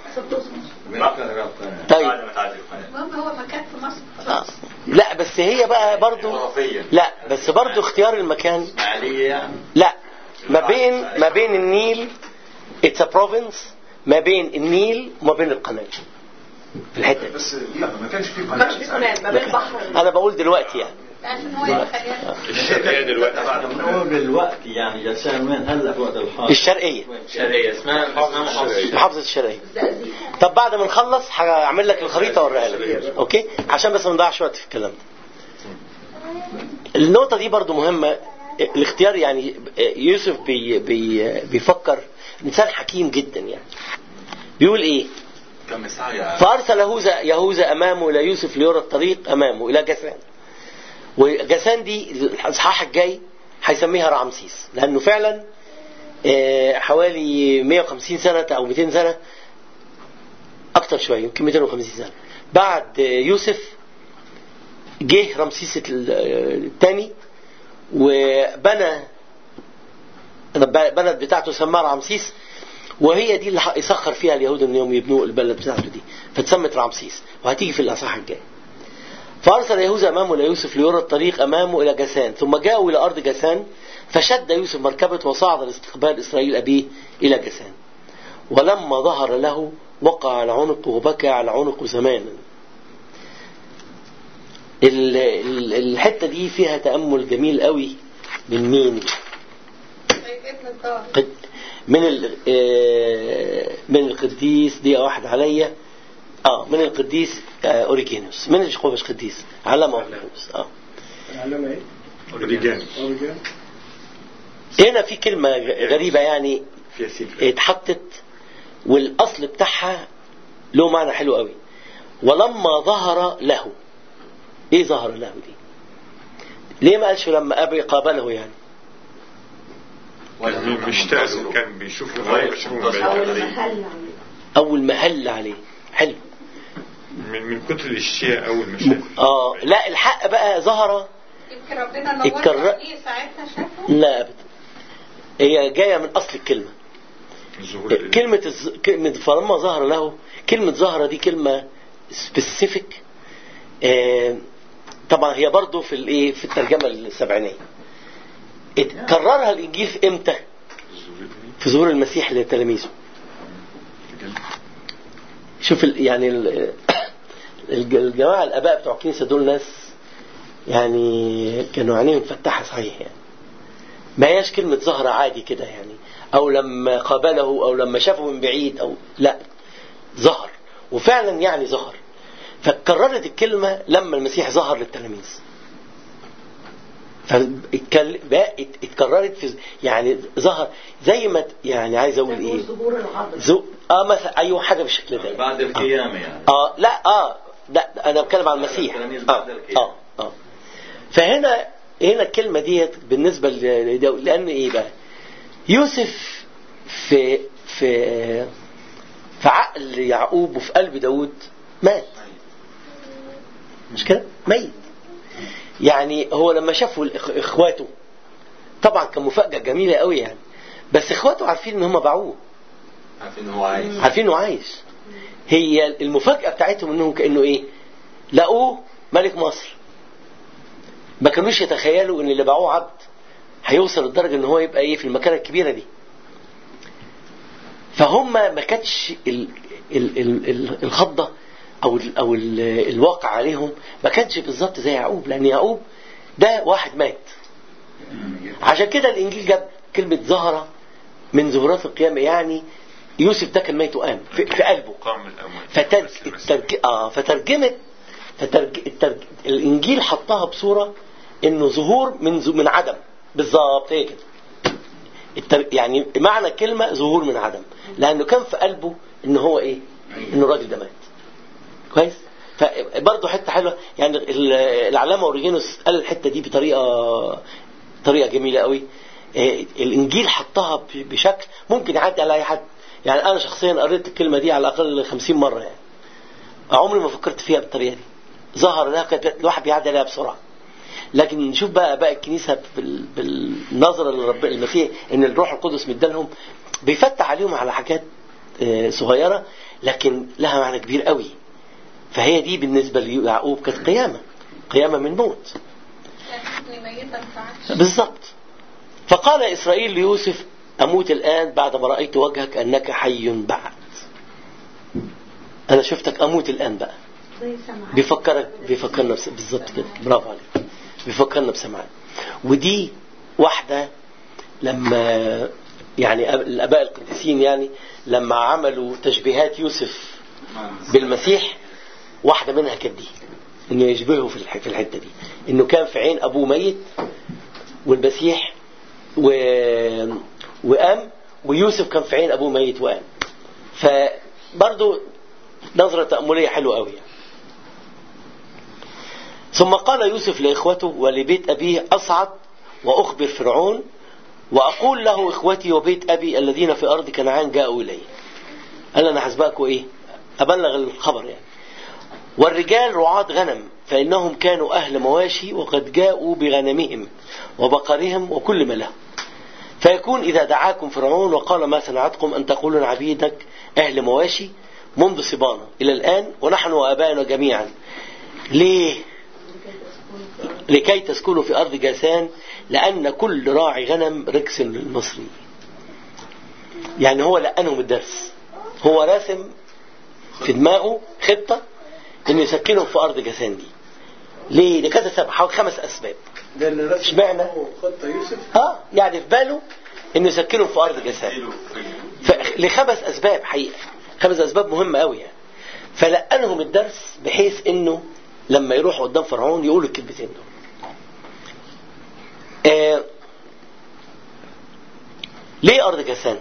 طيب هو مكان في مصر. لا بس هي بقى برضو لا بس برضو اختيار المكان لا ما بين النيل it's a province ما بين النيل وما بين القناة في الحتة بس لا ما كانش في قناة ما بين البحر. انا بقول دلوقتي يعني الشرقية دلوقتي يعني جسام وين هلا في وقت الحرب؟ الشرقية اسمها محافظة الشرقية. طب بعد ما نخلص هعمل لك الخريطة واوريها لك. اوكي عشان بس ما نضيعش وقت في الكلام ده. النقطة دي برضو مهمة. الاختيار يعني يوسف بيفكر إنسان حكيم جدا يعني. بيقول ايه؟ فأرسل يهوذا أمامه إلى يوسف ليرى الطريق أمامه إلى جسان. وجسان دي الإصحاح الجاي هيسميها رعمسيس لأنه فعلا حوالي 150 سنة أو 200 سنة أكتر شوية يمكن 250 سنة بعد يوسف جه رمسيس الثاني وبنى البلد بتاعته سماها رعمسيس وهي دي اللي يسخر فيها اليهود انهم يبنوا البلد بتاعته دي فتسمت رعمسيس وهتيجي في الأصحاح الجاي. فأرسل يهوذا أمامه إلى يوسف ليرى الطريق أمامه إلى جسان ثم جاءوا إلى أرض جسان فشد يوسف مركبته وصعد لاستقبال إسرائيل أبيه إلى جسان ولما ظهر له وقع على عنقه وبكى على عنقه زمانا. الحتة دي فيها تأمل جميل قوي من مين؟ من القديس دي واحد عليا من القديس أوريجينوس من مش قديس علامة أوريجينوس علامة ايه؟ أوريجينوس. هنا في كلمة غريبة يعني اتحطت والأصل بتاعها له معنى حلو قوي. ولما ظهر له ايه ظهر له دي؟ ليه ما قالش لما أبي قابله يعني؟ مشتاق كان بيشوفوا أول ما هل عليه حلو من كتر الاشتياق أول ما شاف. لا الحق بقى ظهر يمكن ربنا نور عليه ساعتها شافه. لا أبدا هي جاية من أصل الكلمة. كلمة فلما ظهر له كلمة ظهر دي كلمة سبيسيفيك. طبعا هي برضو في الترجمة السبعينية. كررها الإنجيل في إمتى؟ في ظهور المسيح لتلاميذه. شوف يعني الجماعة الآباء بتوع الكنيسة دول ناس يعني كانوا عينيهم مفتحة صحيح يعني ما هياش كلمة ظهر عادي كده يعني أو لما قابله أو لما شافه من بعيد أو لا ظهر وفعلا يعني ظهر. فكررت الكلمة لما المسيح ظهر للتلاميذ اتكررت في يعني ظهر زي ما يعني عايز اقول ايه مثلا ايوه حاجه بالشكل ده بعد القيامه يعني لا انا بتكلم عن المسيح فهنا الكلمه ديت بالنسبه لان ايه بقى يوسف في عقل يعقوب وفي قلب داود مات مش كده ميت يعني هو لما شافوا اخواته طبعا كان مفاجأة جميلة قوي يعني بس اخواته عارفين ان هم باعوه عارفين انه عايش هي المفاجأة بتاعتهم انهم كأنه ايه لقوه ملك مصر ما كانوش يتخيلوا ان اللي باعوه عبد هيوصل لدرجة ان هو يبقى ايه في المكانة الكبيرة دي. فهم ما كانتش الخضة او الواقع عليهم ما كانش بالظبط زي يعقوب، لان يعقوب ده واحد مات. عشان كده الانجيل جاب كلمة ظهر من ظهورات القيامة، يعني يوسف ده كان ميت وقام في قلبه. الانجيل حطها بصورة انه ظهور من عدم بالظبط، هي كده. يعني معنى الكلمة ظهور من عدم، لانه كان في قلبه انه هو ايه، انه الراجل ده مات. كويس. فبرضه حته حلوه، يعني العلامه اوريجينوس قال الحته دي بطريقه جميله قوي. الانجيل حطها بشكل ممكن يعدي على اي حد. يعني انا شخصيا قريت الكلمه دي على الاقل 50 مره، يعني عمري ما فكرت فيها بالطريقه دي. ظهر لها الواحد بيعدي عليها بسرعه. لكن نشوف بقى الكنيسه بالنظره لرب المسيح ان الروح القدس مدالهم، بيفتح عليهم على حاجات صغيره لكن لها معنى كبير قوي. فهي دي بالنسبه ليعقوب كانت قيامه من موت بالظبط. فقال إسرائيل ليوسف أموت الآن بعدما رأيت وجهك أنك حي بعد. أنا شفتك أموت الآن بقى. بيفكرنا بالظبط كده. برافو عليك. بيفكرنا بسمعان. ودي واحدة لما يعني الآباء القديسين يعني لما عملوا تشبيهات يوسف بالمسيح، واحدة منها كانت دي، إنه يشبهه في الحتة دي، إنه كان في عين أبوه ميت والمسيح وقام، ويوسف كان في عين أبوه ميت وقام. فبرضو نظرة تأملية حلوة قوي. ثم قال يوسف لإخوته ولبيت أبيه أصعد وأخبر فرعون وأقول له إخوتي وبيت أبي الذين في أرض كنعان جاءوا إلي. قال أنا حسباكوا إيه، أبلغ الخبر يعني. والرجال رعاة غنم فإنهم كانوا أهل مواشي وقد جاءوا بغنمهم وبقرهم وكل ما لهم. فيكون إذا دعاكم فرعون وقال ما صنعتكم أن تقولون عبيدك أهل مواشي منذ صبانا إلى الآن ونحن وآبائنا جميعا. ليه؟ لكي تسكنوا في أرض جاسان لأن كل راعي غنم ركس للمصري. يعني هو لأنهم الدرس، هو راسم في دماغه خطة إنه يسكنهم في أرض جاسان دي. ليه؟ لكذا سبب، حوالي 5 أسباب. اشمعنى؟ خطة يوسف؟ يعني في باله إنه يسكنهم في أرض جاسان ل5 أسباب حقيقة، 5 أسباب مهمة قوي يعني. فلأنهم الدرس بحيث إنه لما يروحوا قدام فرعون يقولوا الكلمتين دول. ليه أرض جاسان؟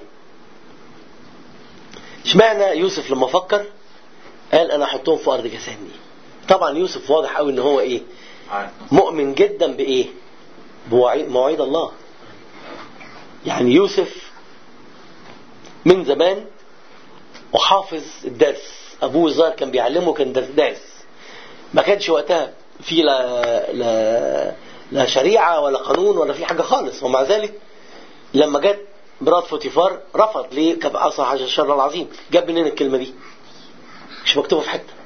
اشمعنى يوسف لما فكر قال أنا أحطهم في أرض جاسان دي؟ طبعا يوسف واضح قوي إن هو إيه، مؤمن جدا بإيه، بمواعيد الله. يعني يوسف من زمان وحافظ الدرس، أبوه الظاهر كان بيعلمه، كان دارس، ما كانش وقتها في لا شريعة ولا قانون ولا في حاجة خالص. ومع ذلك لما جت مرات فوتيفار رفض. ليه؟ كان أصح الشر العظيم. جاب منين الكلمة دي؟ مش مكتوبة في حتة.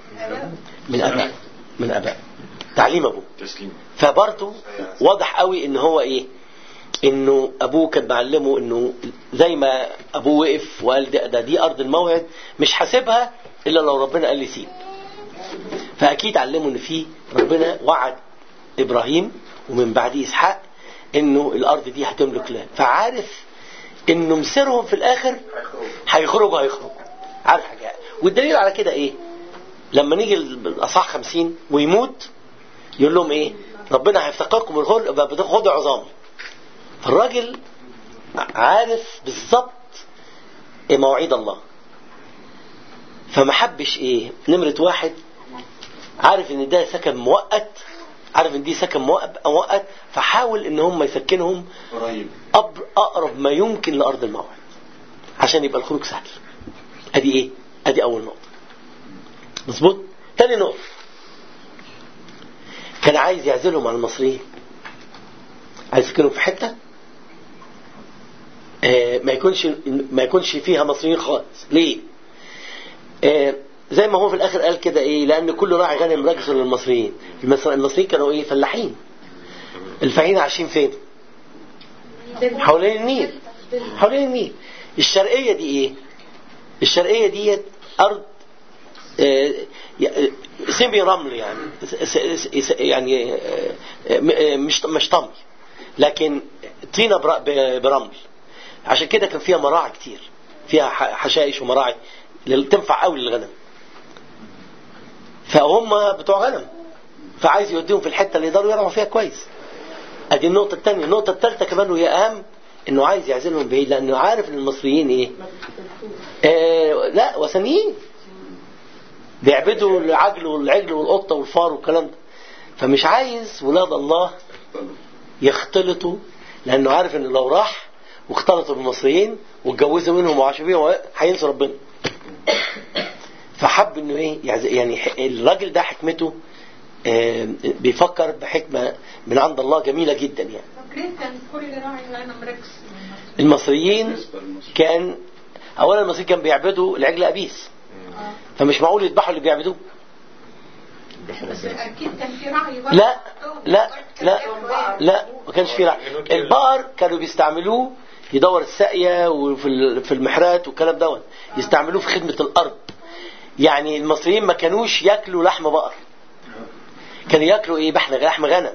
من أباء تعليم أبوه. فبرضه واضح قوي إن هو إيه، إنه أبوه كان معلمه إنه زي ما أبوه وقف وقال دي أرض الموعد مش حاسبها إلا لو ربنا قال لي سيب. فأكيد علموا إن في ربنا وعد إبراهيم ومن بعد إسحاق إنه الأرض دي هتملك له، فعارف إنه مسيرهم في الآخر هيخرجوا. عارف حاجة. والدليل على كده إيه؟ لما نيجي الأصحاح 50 ويموت يقول لهم إيه؟ ربنا هيفتقركم الخلق بتاخدوا عظامي. الراجل عارف بالظبط مواعيد الله، فما حبش إيه، نمرة 1 عارف إن ده سكن مؤقت، عارف إن دي سكن مؤقت، فحاول إن هم يسكنهم أقرب ما يمكن لأرض الموعد عشان يبقى الخروج سهل. أدي إيه؟ أدي أول نقطة. مظبوط. تاني نقطة، كان عايز يعزلهم عن المصريين، عايز يسكنهم في حتة ما يكونش فيها مصريين خالص. ليه؟ زي ما هو في الآخر قال كده إيه، لأن كل راعي غنم رجس للمصريين. المصريين كانوا إيه، فلاحين. الفلاحين عايشين فين؟ حوالين النيل. حوالين النيل. الشرقية دي ايه؟ الشرقية دي ارض سيمي رمل يعني مش طمي، لكن طينة برمل. عشان كده كان فيها مراعي كتير، فيها حشائش ومراعي تنفع قوي للغنم. فهم بتوع غنم، فعايز يوديهم في الحتة اللي يقدروا يرعوا فيها كويس. ادي النقطة الثانية. النقطة الثالثة كمان وهي اهم، انه عايز يعزلهم بعيد، لانه عارف ان المصريين ايه؟ لا وثنيين، بيعبدوا العجل والعجل والقطة والفار والكلام ده. فمش عايز ولاد الله يختلطوا، لانه عارف ان لو راح واختلطوا بالمصريين واتجوزوا منهم وعاشوا بيهم هينسوا ربنا. فحب انه ايه يعني الراجل ده حكمته بيفكر بحكمة من عند الله جميلة جدا يعني. ليه كان كل راعي غنم ركس؟ المصريين كان اولا المصريين كانوا بيعبدوا العجل ابيس، فمش معقول يذبحوا اللي بيعبدوه. بس اكيد كان في راعي. لا لا لا لا ما كانش في راعي. البقر كانوا بيستعملوه يدور الساقية وفي المحرات والكلام دوت، يستعملوه في خدمة الارض. يعني المصريين ما كانوش ياكلوا لحم بقر، كانوا ياكلوا ايه؟ لحم غنم.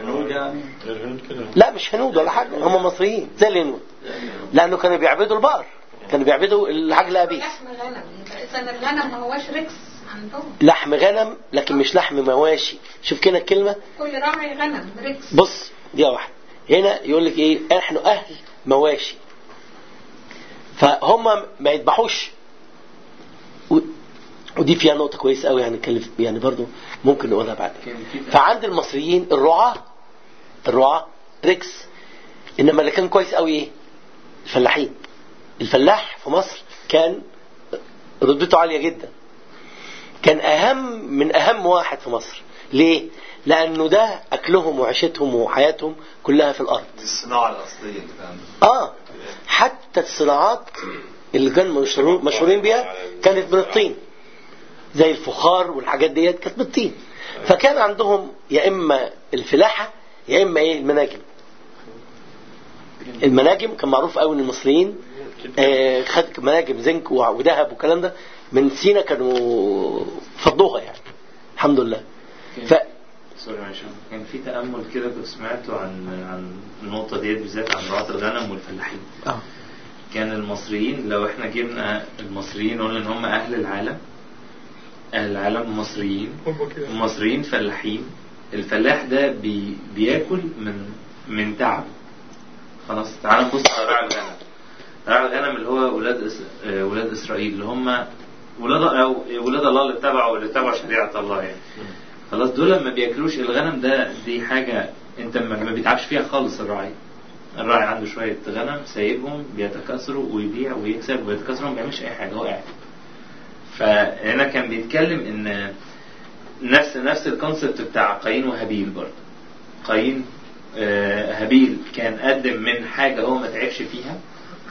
لا مش هنود ولا حاجة، هم مصريين زي الهنود، لانه كانوا بيعبدوا البقر، كانوا بيعبدوا العجل ابيس. لحم غنم، اذا الغنم ما هوش ركس عندهم. لحم غنم لكن مش لحم مواشي. شوف كده الكلمة، كل راعي غنم ركس. بص دي واحد هنا يقول لك ايه؟ احنا اهل مواشي، فهم ما يذبحوش. ودي فيها نقطة كويسة قوي يعني برضو ممكن نقولها بعد. فعند المصريين الرعاة ركس، انما اللي كان كويس قوي ايه؟ الفلاحين. الفلاح في مصر كان رتبته عالية جدا، كان من اهم واحد في مصر. ليه؟ لانه ده اكلهم وعيشتهم وحياتهم كلها في الارض. الصناعة الاصلية. حتى الصناعات اللي كانوا مشهورين بيها كانت من الطين، زي الفخار والحاجات ديت كانت بالطين. فكان عندهم يا اما الفلاحة يا اما ايه؟ المناجم كان معروف قوي ان المصريين خد مناجم زنك وذهب والكلام ده من سينا، كانوا فضوها يعني الحمد لله. كان في تأمل كده كنت سمعته عن النقطة ديت بالذات، عن رعاة الغنم والفلاحين. كان المصريين، لو احنا جبنا المصريين قلنا ان هم اهل العالم، اهل العالم مصريين فلاحين. الفلاح ده بياكل من تعب. خلاص تعال نبص على راعي الغنم. راعي الغنم اللي هو ولاد اسرائيل، اللي هم ولاد الله اللي اتبعوا شريعة الله يعني. خلاص دول ما بياكلوش الغنم ده، دي حاجة انت ما بيتعبش فيها خالص. الراعي عنده شوية غنم سايبهم بيتكاثروا ويبيع ويكسب ويتكاثروا، ما بيعملش اي حاجة، هو قاعد. فهنا كان بيتكلم ان نفس الكونسبت بتاع قايين وهابيل برضه. قايين هابيل كان قدم من حاجة هو ما تعبش فيها،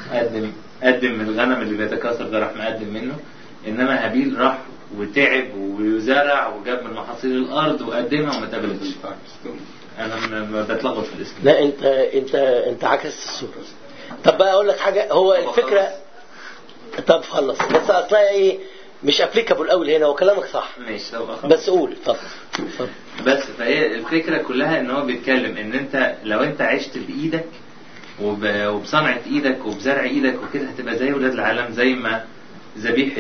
قدم من الغنم اللي بيتكاثر ده راح مقدم منه. انما هابيل راح وتعب وزرع وجاب من محاصيل الارض وقدمها وما تقبلتش. انا ما بتلخبط في الاسم. لا انت عكست الصورة. طب بقى اقول لك حاجة، هو الفكرة طب خلص، بس اصلا ايه مش ابليكابل قوي هنا، وكلامك صح ماشي بس قول اتفضل. بس فهي الفكرة كلها ان هو بيتكلم ان انت لو انت عشت بايدك وبصنعة ايدك وبزرع ايدك وكده هتبقى زي ولاد العالم، زي ما ذبيحة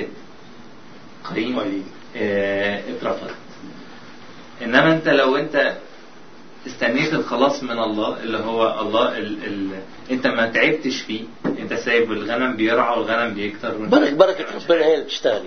قايين اترفضت. انما انت لو انت استنيت الخلاص من الله اللي هو الله انت ما تعبتش فيه، انت سايب الغنم بيرعى والغنم بيكتر بركة ربنا هي اللي بتشتغل.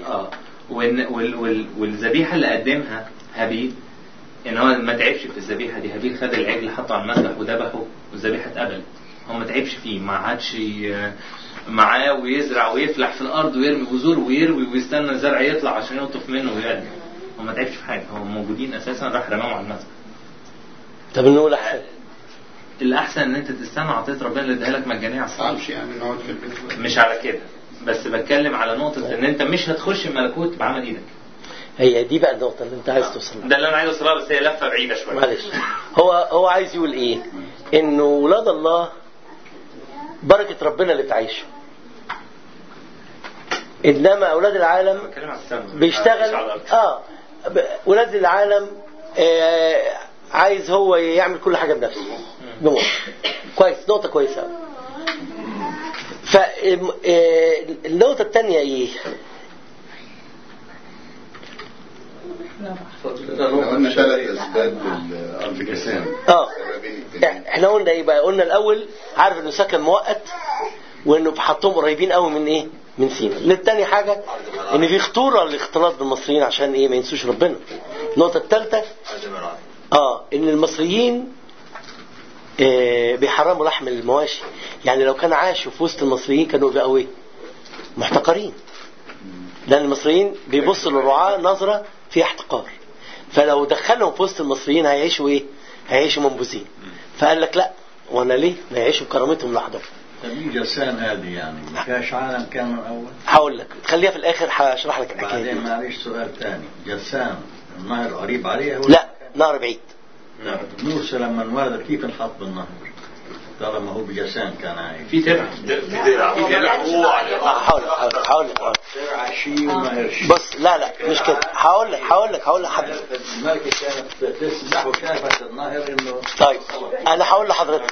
والذبيحة اللي قدمها هابيل ان هو ما تعبش في الذبيحة دي. هابيل خد العجل حطه على المذبح وذبحه والذبيحة اتقبلت. هو ما تعبش فيه، ما عادش معاه ويزرع ويفلح في الارض ويرمي بذور ويروي ويستنى الزرع يطلع عشان يقطف منه ويقدم. هو ما تعبش في حاجة، هم موجودين اساسا، راح رماهم على المذبح. طب نقول الأحسن إن أنت تستنى عطية ربنا اللي اداها لك مجانية على الصعب. يعني نقعد في البيت. مش على كده، بس بتكلم على نقطة إن أنت مش هتخش الملكوت بعمل إيدك. هي دي بقى النقطة اللي انت عايز توصلها. ده اللي انا عايز اوصلها، بس هي لفة بعيدة شوية. معلش. هو عايز يقول ايه؟ انه ولاد الله بركة ربنا اللي بتعيشه، انما اولاد العالم بيشتغل ولاد العالم عايز هو يعمل كل حاجة بنفسه. كويس، نقطة كويسة. فالنقطة الثانية ايه؟ قلنا 3 أسباب الانفكاسان. احنا قلنا ايه بقى؟ قلنا الاول عارف انه سكن مؤقت، وانه حطهم قريبين قوي من ايه؟ من سينا. للتاني حاجة ان في خطورة للاختلاط بالمصريين عشان ايه؟ ما ينسوش ربنا. النقطة الثالثة ان المصريين بيحرموا لحم المواشي. يعني لو كان عاشوا في وسط المصريين كانوا بقوا ايه؟ محتقرين، لان المصريين بيبصوا للرعاة نظرة فيها احتقار. فلو دخلهم في وسط المصريين هيعيشوا ايه؟ هيعيشوا منبوذين. فقال لك لا، وانا ليه؟ ما يعيشوا بكرامتهم لوحدهم. طب جسان هذه يعني ما كانش عالم كان الاول؟ هقول لك، تخليها في الاخر هشرح لك الحكايه. بعدين معلش سؤال ثاني، جسان النهر قريب عليه ولا لا؟ نهر بعيد. موسى لما انولد كيف انحط بالنهر؟ طالما هو بجسان كان عايش في درع هقول لك بص، لا مش كده. هقول لك حضرتك. الملكة كانت تسبح وشافت النهر انه طيب انا هقول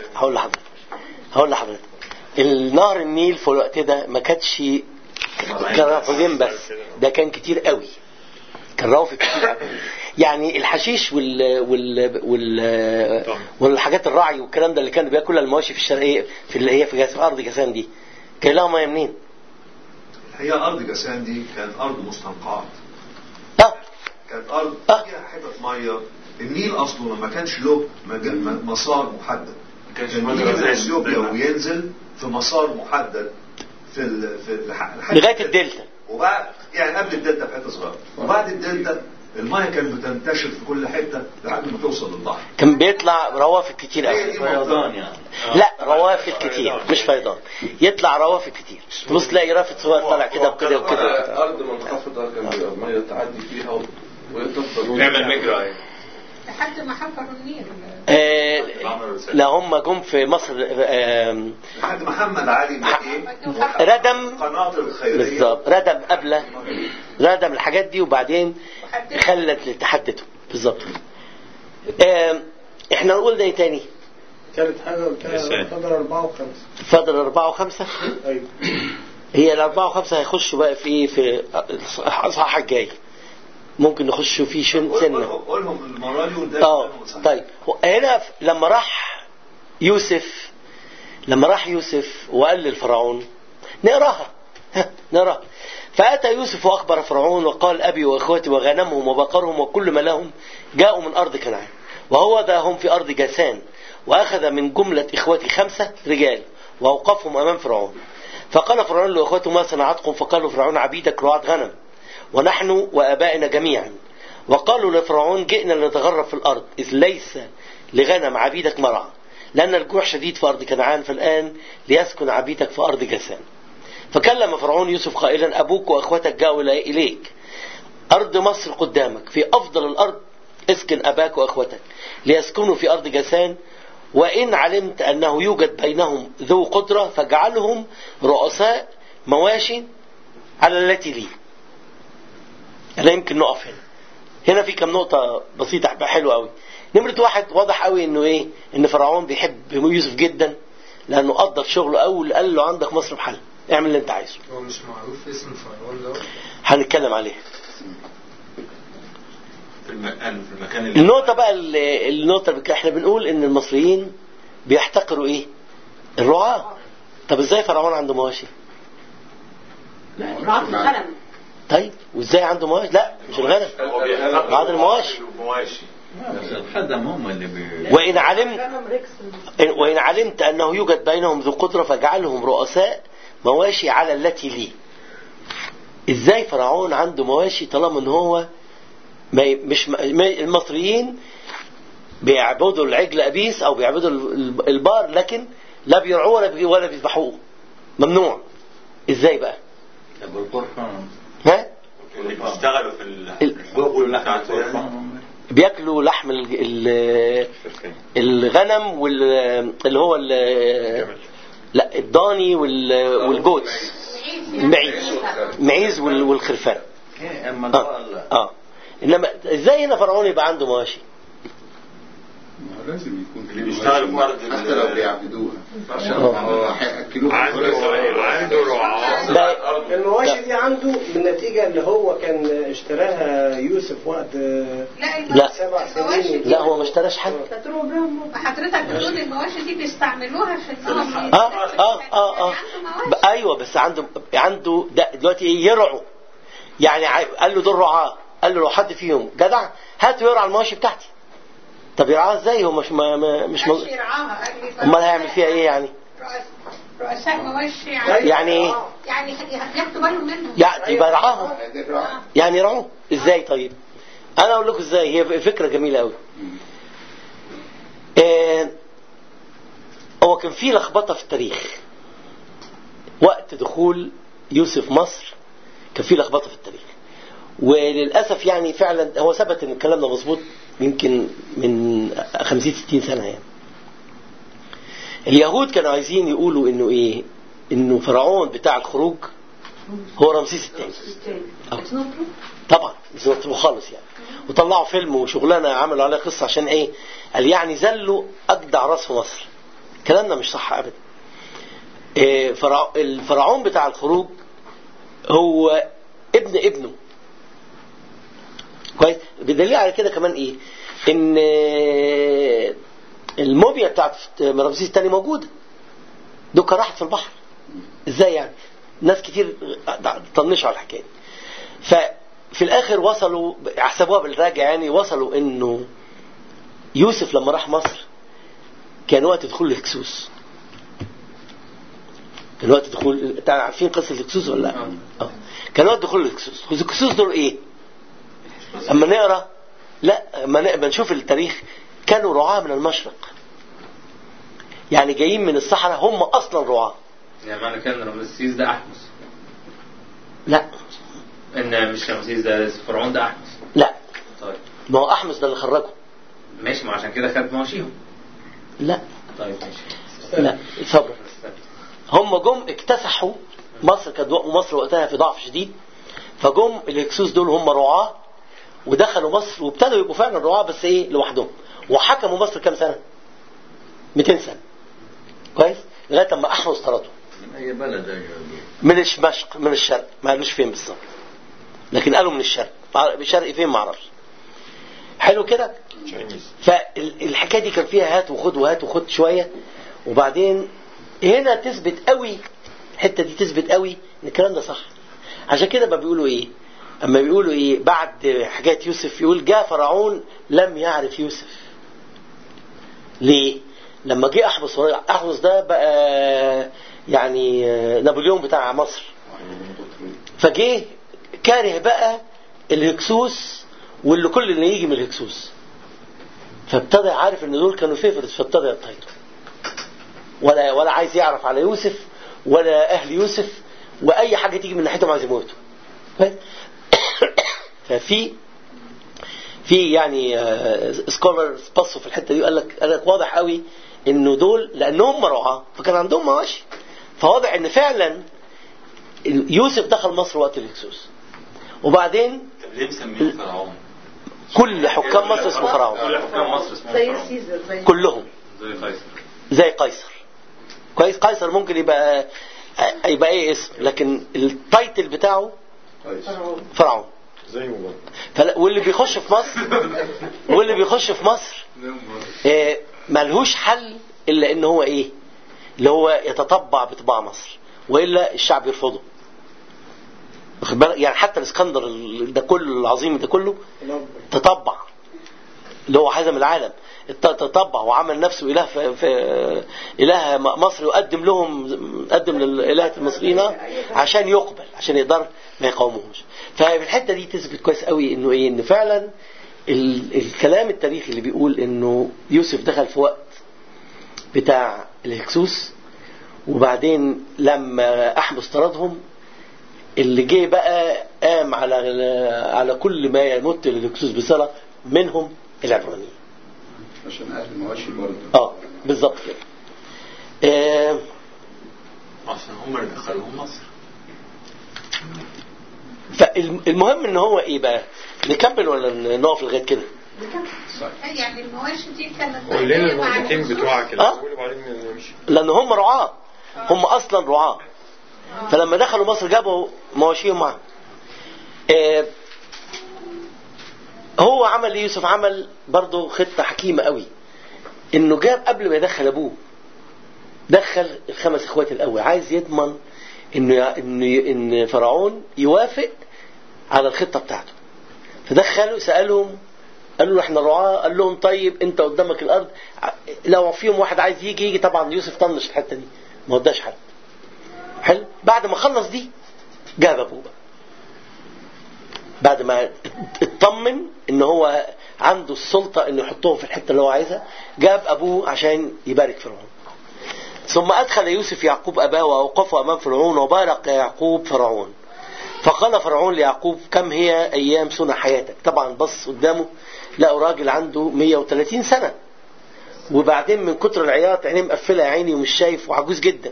لحضرتك النهر النيل في الوقت ده ما كانش كان رافدين بس، ده كان كتير قوي، كان رافد كتير. يعني الحشيش والحاجات الرعي والكلام ده اللي كانوا بياكلها المواشي في الشرقيه في اللي هي في ارض جسان دي، كان لها ميه منين؟ هي ارض جسان دي كانت ارض مستنقعات. كانت ارض فيها حتت ميه. النيل اصله ما كانش له مسار محدد، كان من اثيوبيا وينزل في مسار محدد لغايه الدلتا، وبعد يعني قبل الدلتا بحته صغيره، وبعد الدلتا الميه كانت بتنتشر في كل حته لحد ما توصل للبحر. كان بيطلع روافد كتير قوي. فيضان يعني. لا، روافد كتير مش فيضان، يطلع روافد كتير. بص تلاقي رافد صغير طالع كده وكده وكده. ارض منخفضه كان بيبقى الميه تعدي فيها وتفضل تعمل مجرى لحد ما حفروا النيل. لا هم جم في مصر لحد محمد علي ردم قناطر الخيريه بالظبط، ردم الحاجات دي، وبعدين خلت لتحدته بالظبط. احنا نقول ده تاني ثالث حاجه فضل 4 و5. فضل 4 و5. ايوه، هي ال 4 و5 هيخشوا بقى في ايه؟ في الاصحاح الجاي ممكن نخش فيه سنة. قولهم المرة دي. طيب هنا لما راح يوسف وقال للفرعون، نقراها. فأتى يوسف وأخبر فرعون وقال أبي وأخوتي وغنمهم وبقرهم وكل ما لهم جاءوا من أرض كنعان، وهو ذا هم في أرض جاسان، وأخذ من جملة إخوتي 5 رجال وأوقفهم أمام فرعون. فقال فرعون لأخوته ما صنعتكم؟ فقالوا فرعون عبيدك رعاة غنم ونحن وآبائنا جميعا. وقالوا لفرعون جئنا لنتغرب في الأرض إذ ليس لغنم عبيدك مرعى، لأن الجوع شديد في أرض كنعان، فالآن ليسكن عبيدك في أرض جاسان. فكلم فرعون يوسف قائلا أبوك وأخوتك جاءوا إليك، أرض مصر قدامك، في أفضل الأرض اسكن أباك وأخوتك ليسكنوا في أرض جاسان، وإن علمت أنه يوجد بينهم ذو قدرة فاجعلهم رؤساء مواشي على التي لي. أنا يمكن نقف هنا في كم نقطة بسيطة حلوة قوي. نمرة 1 واضح قوي إنه إيه؟ إن فرعون بيحب يوسف جدا لأنه قدر شغله أول، قال له عندك مصر بحل، اعمل اللي أنت عايزه. هو مش معروف اسم فرعون ده؟ هنتكلم عليه في المكان النقطة بقى النقطة اللي احنا بنقول إن المصريين بيحتقروا إيه؟ الرعاة. طب إزاي فرعون عنده مواشي؟ رعاة الغنم. طيب وإزاي عنده مواشي؟ لا مش الغنم، بعض المواشي. الخدم هم اللي وإن علمت أنه يوجد بينهم ذو قدرة فاجعلهم رؤساء مواشي على التي لي. إزاي فرعون عنده مواشي طالما إن هو المصريين بيعبدوا العجل أبيس أو بيعبدوا البار، لكن لا بيرعوه ولا بيذبحوه، ممنوع. إزاي بقى؟ بالقرآن ها؟ اللي بيشتغلوا في بياكلوا لحم الغنم اللي هو لا الضاني والجوت المعيز والخرفان. انما ازاي هنا فرعون يبقى عنده مواشي؟ لازم يكون اللي بيشتغلوا في ارض حتى لو بيعبدوها عنده رعاة. المواشي دي عنده بالنتيجة اللي هو كان اشتراها يوسف وقت لا 7 سنين. لا هو ما اشتراش حاجة. حضرتك بتقول المواشي دي بيستعملوها في انهم ايوه بس عنده دلوقتي يرعوا يعني. قال له دول رعاة، قال له لو حد فيهم جدع هاتوا يرعى المواشي بتاعتي. طب يرعاها ازاي؟ هو مش يرعاها. امال هيعمل فيها ايه يعني؟ رؤساء مواشي يعني ايه؟ يعني ياخدوا بالهم منهم يعني يبقى يرعاهم يعني يرعوه ازاي؟ طيب انا اقول لكم ازاي. هي فكرة جميلة قوي. هو كان في لخبطة في التاريخ وقت دخول يوسف مصر، كان في لخبطة في التاريخ وللأسف يعني فعلا هو ثبت ان الكلام ده مظبوط يمكن من 50-60 سنة يعني. اليهود كانوا عايزين يقولوا انه ايه؟ انه فرعون بتاع الخروج هو رمسيس الثاني. طبعا بيزنطوا خالص يعني، وطلعوا فيلم وشغلانة عملوا عليه قصة عشان ايه؟ قال يعني زلوا اجدع راس في مصر. الكلام ده مش صح ابدا. الفرعون بتاع الخروج هو ابنه كويس. بدليل على كده كمان ايه؟ ان الموميا بتاعت رمسيس الثاني موجوده، دوكا راحت في البحر. ازاي يعني؟ ناس كتير طنشوا على الحكايه. ففي الاخر وصلوا حسبوها بالراجع يعني، وصلوا انه يوسف لما راح مصر كان وقت دخول الهكسوس. كان وقت دخول، عارفين قصه الهكسوس ولا لا؟ كان وقت دخول الهكسوس. الهكسوس دول ايه؟ اما نقرا لا اما نشوف التاريخ كانوا رعاة من المشرق، يعني جايين من الصحراء، هم اصلا رعاة. يعني معنى كان رمسيس ده احمس؟ لا ان مش رمسيس ده فرعون ده احمس. لا طيب ما هو احمس ده اللي خرجه. ماشي، ما عشان كده خد مواشيهم. لا طيب ماشي لا صبر. هم جم اكتسحوا مصر، كانت مصر وقتها في ضعف شديد، فجم الهكسوس دول هم رعاة ودخلوا مصر وابتدوا يبقوا فعلا رعاة بس ايه لوحدهم، وحكموا مصر كام سنة؟ 200 سنة كويس، لغاية لما احرز طردهم. من اي بلد؟ من الشمشق، من الشرق، ما قالوش فين بالظبط لكن قالوا من الشرق. بالشرق فين ما اعرفش. حلو كده. فالحكايه دي كان فيها هات وخد وهات وخد شويه، وبعدين هنا تثبت قوي الحته دي، تثبت قوي ان الكلام ده صح. عشان كده بيقولوا ايه؟ اما بيقولوا ايه بعد حكايه يوسف، يقول جاء فرعون لم يعرف يوسف. ليه؟ لما جه احمس ده بقى يعني نابليون بتاع مصر، فجه كاره بقى الهكسوس واللي كل اللي يجي من الهكسوس، فابتدى عارف ان دول كانوا فيفرز، فابتدى يضطهدهم، ولا عايز يعرف على يوسف ولا اهل يوسف، واي حاجه تيجي من ناحيتهم عايز يموتوا. ففي يعني سكولرز بصوا في الحته دي، قال لك واضح قوي انه دول لانهم رعاة فكان عندهم مواشي، فواضح ان فعلا يوسف دخل مصر وقت الهكسوس. وبعدين طب ليه مسمينه فرعون؟ كل حكام مصر اسمه فرعون. كل حكام مصر اسمه زي سيزر زي كلهم زي قيصر. كويس. قيصر ممكن يبقى ايه اسم، لكن التايتل بتاعه فرعون. زي ما واللي بيخش في مصر ملهوش حل الا ان هو ايه، اللي هو يتطبع بطباع مصر، والا الشعب يرفضه. يعني حتى الاسكندر ده كله العظيم ده كله تطبع، اللي هو حزم العالم، تطبع وعمل نفسه اله في اله مصر، قدم للالهه المصريين عشان يقبل، عشان يقدر ما يقاوموش. ففي الحته دي تثبت كويس قوي انه ايه، ان فعلا الكلام التاريخي اللي بيقول انه يوسف دخل في وقت بتاع الهكسوس، وبعدين لما احمس طردهم، اللي جه بقى قام على كل ما يمت للهكسوس بصلة منهم العبرانيين عشان اهل المواشي برضه. بالظبط كده. عشان هم اللي دخلوهم مصر. فالمهم ان هو ايه بقى، نكمل ولا نقف لغايه كده؟ يعني المواشي دي كانت قول لنا النقطتين بتوعك الاول وبعدين نمشي. لان هم رعاة، هم اصلا رعاة. فلما دخلوا مصر جابوا مواشيهم معهم. هو عمل يوسف عمل برضه خطة حكيمة قوي، انه جاب قبل ما يدخل ابوه دخل الخمس اخوات الاول، عايز يضمن ان فرعون يوافق على الخطة بتاعته. فدخلوا سألهم، قالوا له احنا رعاة. قال لهم طيب انت قدامك الارض، لو فيهم واحد عايز يجي. طبعا يوسف طنش الحتة دي، ما وداش حد. حلو. بعد ما خلص دي جاب ابوه بقى، بعد ما اطمن ان هو عنده السلطة انه يحطهم في الحتة اللي هو عايزها، جاب ابوه عشان يبارك فرعون. ثم ادخل يوسف يعقوب اباه واوقفه امام فرعون، وبارك يعقوب فرعون. فقال فرعون ليعقوب كم هي ايام سنة حياتك. طبعا بص قدامه لقوا راجل عنده 130 سنة، وبعدين من كتر العياط عينيه مقفلة يا عيني ومش شايف وعجوز جدا.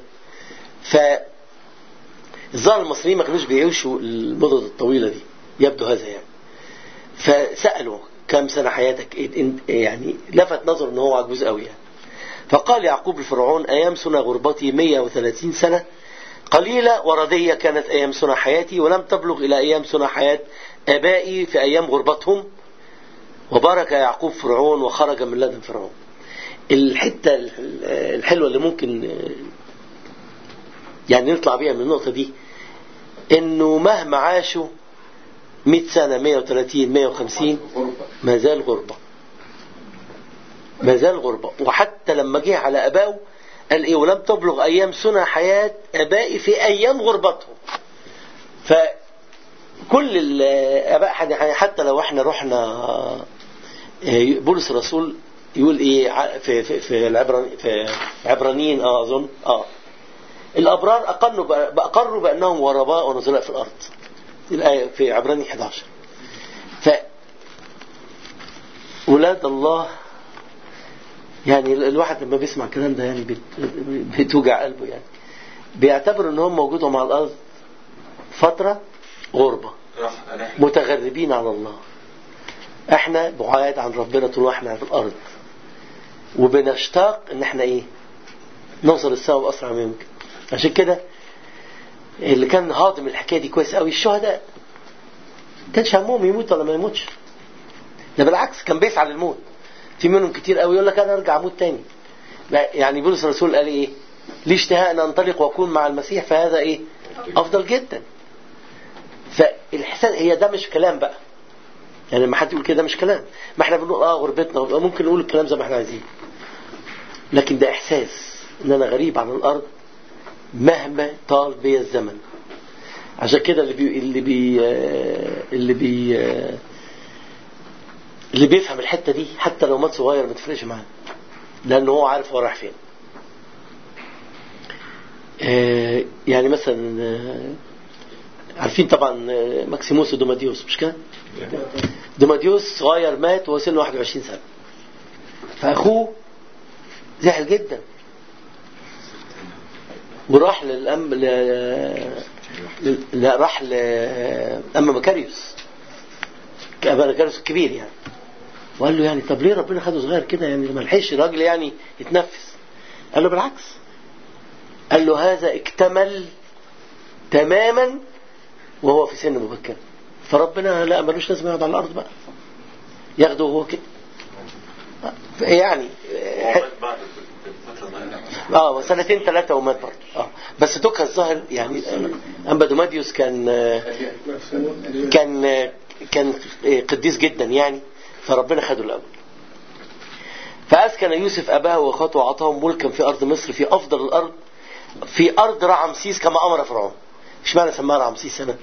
فالظاهر المصريين ما كانوش بيعيشوا المدد الطويلة دي، يبدو هذا يعني. فسألوا كم سنة حياتك، يعني لفت نظر ان هو عجوز قوي يعني. فقال يعقوب لفرعون ايام سنة غربتي 130 سنة، قليلة وردية كانت ايام سنة حياتي، ولم تبلغ الى ايام سنة حياة ابائي في ايام غربتهم. وبارك يعقوب فرعون وخرج من لدن فرعون. الحتة الحلوة اللي ممكن يعني نطلع بيها من النقطة دي، انه مهما عاشوا 100 سنة 130 150 ما زال غربة، ما زال غربة. وحتى لما جه على أباه قال إيه ولم تبلغ أيام سنة حياة أبائي في أيام غربتهم. فكل الآباء حتى لو احنا رحنا بولس الرسول يقول إيه في عبرانيين أظن الأبرار أقروا بأنهم غرباء ونزلاء في الأرض، الآية في عبراني 11. فأولاد الله يعني الواحد لما بيسمع الكلام ده يعني بتوجع قلبه، يعني بيعتبر ان هم موجودهم على الأرض فترة غربة، متغربين على الله. احنا بعاد عن ربنا طول احنا في الأرض، وبنشتاق ان احنا ايه نوصل السماء بأسرع ما يمكن. عشان كده اللي كان هاضم الحكاية دي كويس قوي الشهداء، كانش همهم يموت ولا ما يموتش، ده بالعكس كان بيسعى للموت. في منهم كتير قوي يقول لك انا ارجع اموت تاني. يعني بولس الرسول قال ايه لي اشتهاء ان انطلق واكون مع المسيح فهذا ايه افضل جدا. فالحسان هي ده مش كلام بقى، يعني لما حد يقول كده مش كلام. ما احنا بنقول غربتنا ممكن نقول الكلام زي ما احنا عايزين، لكن ده احساس ان انا غريب عن الارض مهما طال بي الزمن. عشان كده اللي بيفهم الحتة دي حتى لو مات صغير ما تفرقش معاه، لأنه هو عارف هو رايح فين. يعني مثلا عارفين طبعا ماكسيموس ودوماديوس مش كده؟ دوماديوس صغير مات وهو سنه 21 سنة، فأخوه زعل جدا وراح راح لأما مكاريوس مكاريوس الكبير يعني، وقال له يعني طب ليه ربنا خده صغير كده يعني ما لحقش الراجل يعني يتنفس؟ قال له بالعكس، قال له هذا اكتمل تماما وهو في سن مبكر، فربنا لا ملوش لازم يقعد على الارض بقى ياخده وهو كده يعني سنتين 3 ومات برضه. بس دوكا الظاهر يعني أما دوماديوس كان قديس جدا يعني، فربنا خده الأول. فأسكن يوسف أباه وأخواته وأعطاهم ملكا في أرض مصر في أفضل الأرض في أرض رعمسيس كما أمر فرعون. إيش معنى سماها رعمسيس هنا؟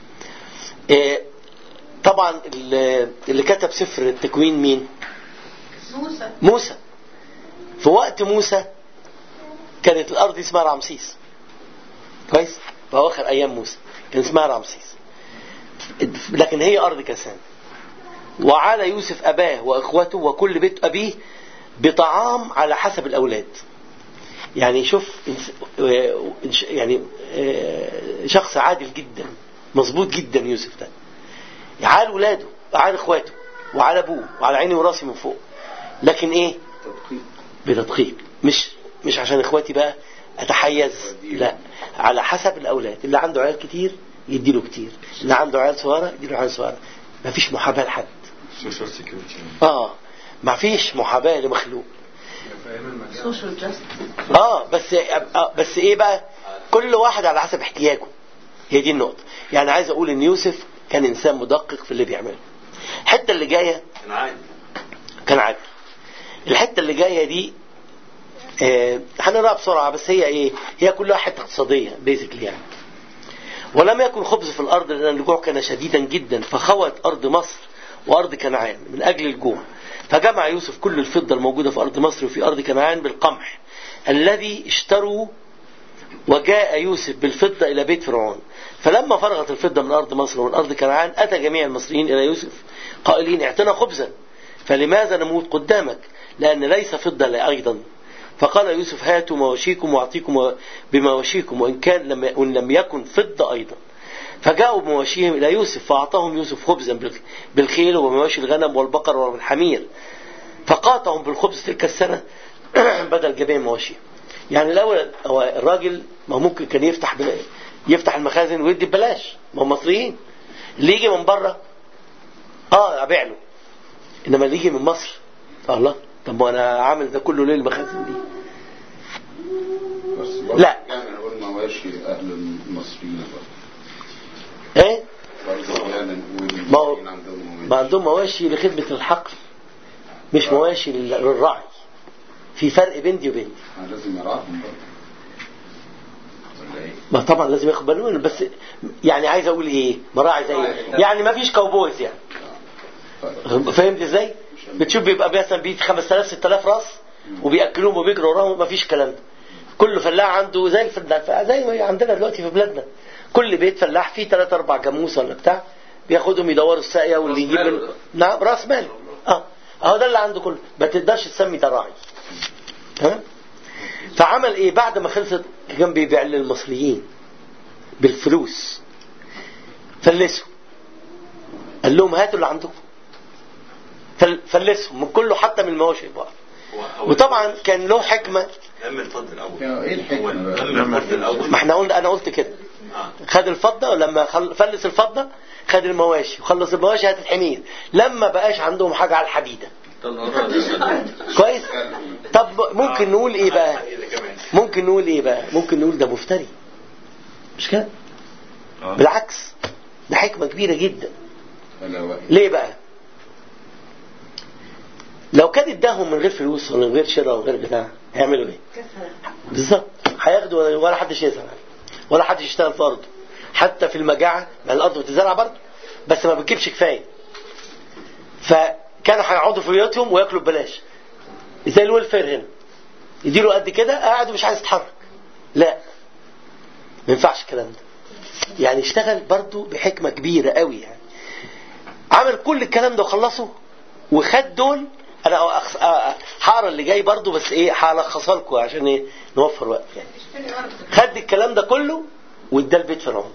طبعا اللي كتب سفر التكوين مين؟ موسى. في وقت موسى كانت الأرض دي اسمها رعمسيس، كويس؟ في أواخر أيام موسى كان اسمها رعمسيس، لكن هي أرض كسان. وعلى يوسف أباه وإخوته وكل بيت أبيه بطعام على حسب الأولاد. يعني شوف يعني شخص عادل جدا مظبوط جدا يوسف ده، على ولاده وعلى إخواته وعلى أبوه وعلى عيني وراسي من فوق، لكن إيه بتدقيق، مش عشان إخواتي بقى أتحيز، لا، على حسب الأولاد. اللي عنده عيال كتير يديله كتير، اللي عنده عيال صغيرة يديله عيال صغيرة، ما فيش محاباة لحد. ما فيش محاباة لمخلوق. بس ايه بقى، كل واحد على حسب احتياجه. هي دي النقطة. يعني عايز اقول ان يوسف كان انسان مدقق في اللي بيعمله. الحتة اللي جاية كان عادل. الحتة اللي جاية دي هنقراها بسرعة، بس هي ايه، هي كلها حتة اقتصادية بيزيكلي يعني. ولم يكن خبز في الارض لان الجوع كان شديدا جدا، فخوت ارض مصر وارض كنعان من اجل الجوع. فجمع يوسف كل الفضة الموجودة في أرض مصر وفي أرض كنعان بالقمح الذي اشتروا، وجاء يوسف بالفضة إلى بيت فرعون. فلما فرغت الفضة من أرض مصر ومن أرض كنعان أتى جميع المصريين إلى يوسف قائلين اعطنا خبزا، فلماذا نموت قدامك لأن ليس فضة أيضا. فقال يوسف هاتوا مواشيكم وأعطيكم بمواشيكم وإن لم يكن فضة أيضا. فجاءوا بمواشيهم إلى يوسف فأعطاهم يوسف خبزا بالخيل وبمواشي الغنم والبقر والحمير، فقاطهم بالخبز تلك السنة بدل جميع مواشيهم. يعني الأول هو الراجل ما ممكن كان يفتح المخازن ويدي ببلاش، ما هم مصريين. اللي يجي من بره أبيع له، إنما اللي يجي من مصر الله، طب وأنا عامل ده كله ليه المخازن دي؟ لا يعني نقول مواشي أهل المصريين ايه ما عندهم مواشي لخدمة الحقل، مش مواشي للرعي. في فرق بين دي وبين دي. لازم يراعهم برضه. ما طبعا لازم ياخد باله، بس يعني عايز اقول ايه، مراعي زي يعني ما فيش كاوبويز يعني. فهمت ازاي؟ بتشوف بيبقى مثلا بيت 5000 6000 راس وبياكلوهم وبيجروا وراهم، ما فيش الكلام ده. كل فلاح عنده زي ما عندنا دلوقتي في بلادنا، كل بيت فلاح فيه 3-4 جاموس ولا بتاع، بياخدهم يدوروا الساقيه واللي يجيب نعم راس مال. اهو ده اللي عنده كله، ما تقدرش تسمي ده راعي. فعمل ايه بعد ما خلصت؟ كان بيبيع للمصريين بالفلوس، فلسوا، قال لهم هاتوا اللي عندكم، فلسهم من كله حتى من المواشي بقى. وطبعا كان له حكمه. لم الفضل الاول ايه الحكمه؟ ما احنا قلنا، انا قلت كده، خد الفضه، ولما فلس الفضه خد المواشي وخلص المواشي هات الحمير. لما بقاش عندهم حاجه على الحديده كويس. طب ممكن نقول ايه بقى؟ ممكن نقول ده مفتري، مش كده؟ بالعكس، ده حكمه كبيره جدا. ليه بقى؟ لو كان اداهم من غير فلوس ولا من غير شراء ولا غير بتاع، هيعملوا ايه؟ بالظبط، هياخدوا ولا حدش يزرع ولا حدش يشتغل في ارضه، حتى في المجاعه. ما الارض بتزرع برضه بس ما بتجيبش كفايه، فكانوا هيقعدوا في بيوتهم وياكلوا ببلاش زي الويلفير هنا، يديله قد كده قاعد ومش عايز يتحرك. لا، ما ينفعش الكلام ده. يعني اشتغل برضه بحكمه كبيره قوي. يعني عمل كل الكلام ده وخلصه وخد دول. انا هقرا اللي جاي برضو، بس ايه هلخصها لكم عشان ايه نوفر وقت. يعني خد الكلام ده كله واداه لبيت فرعون.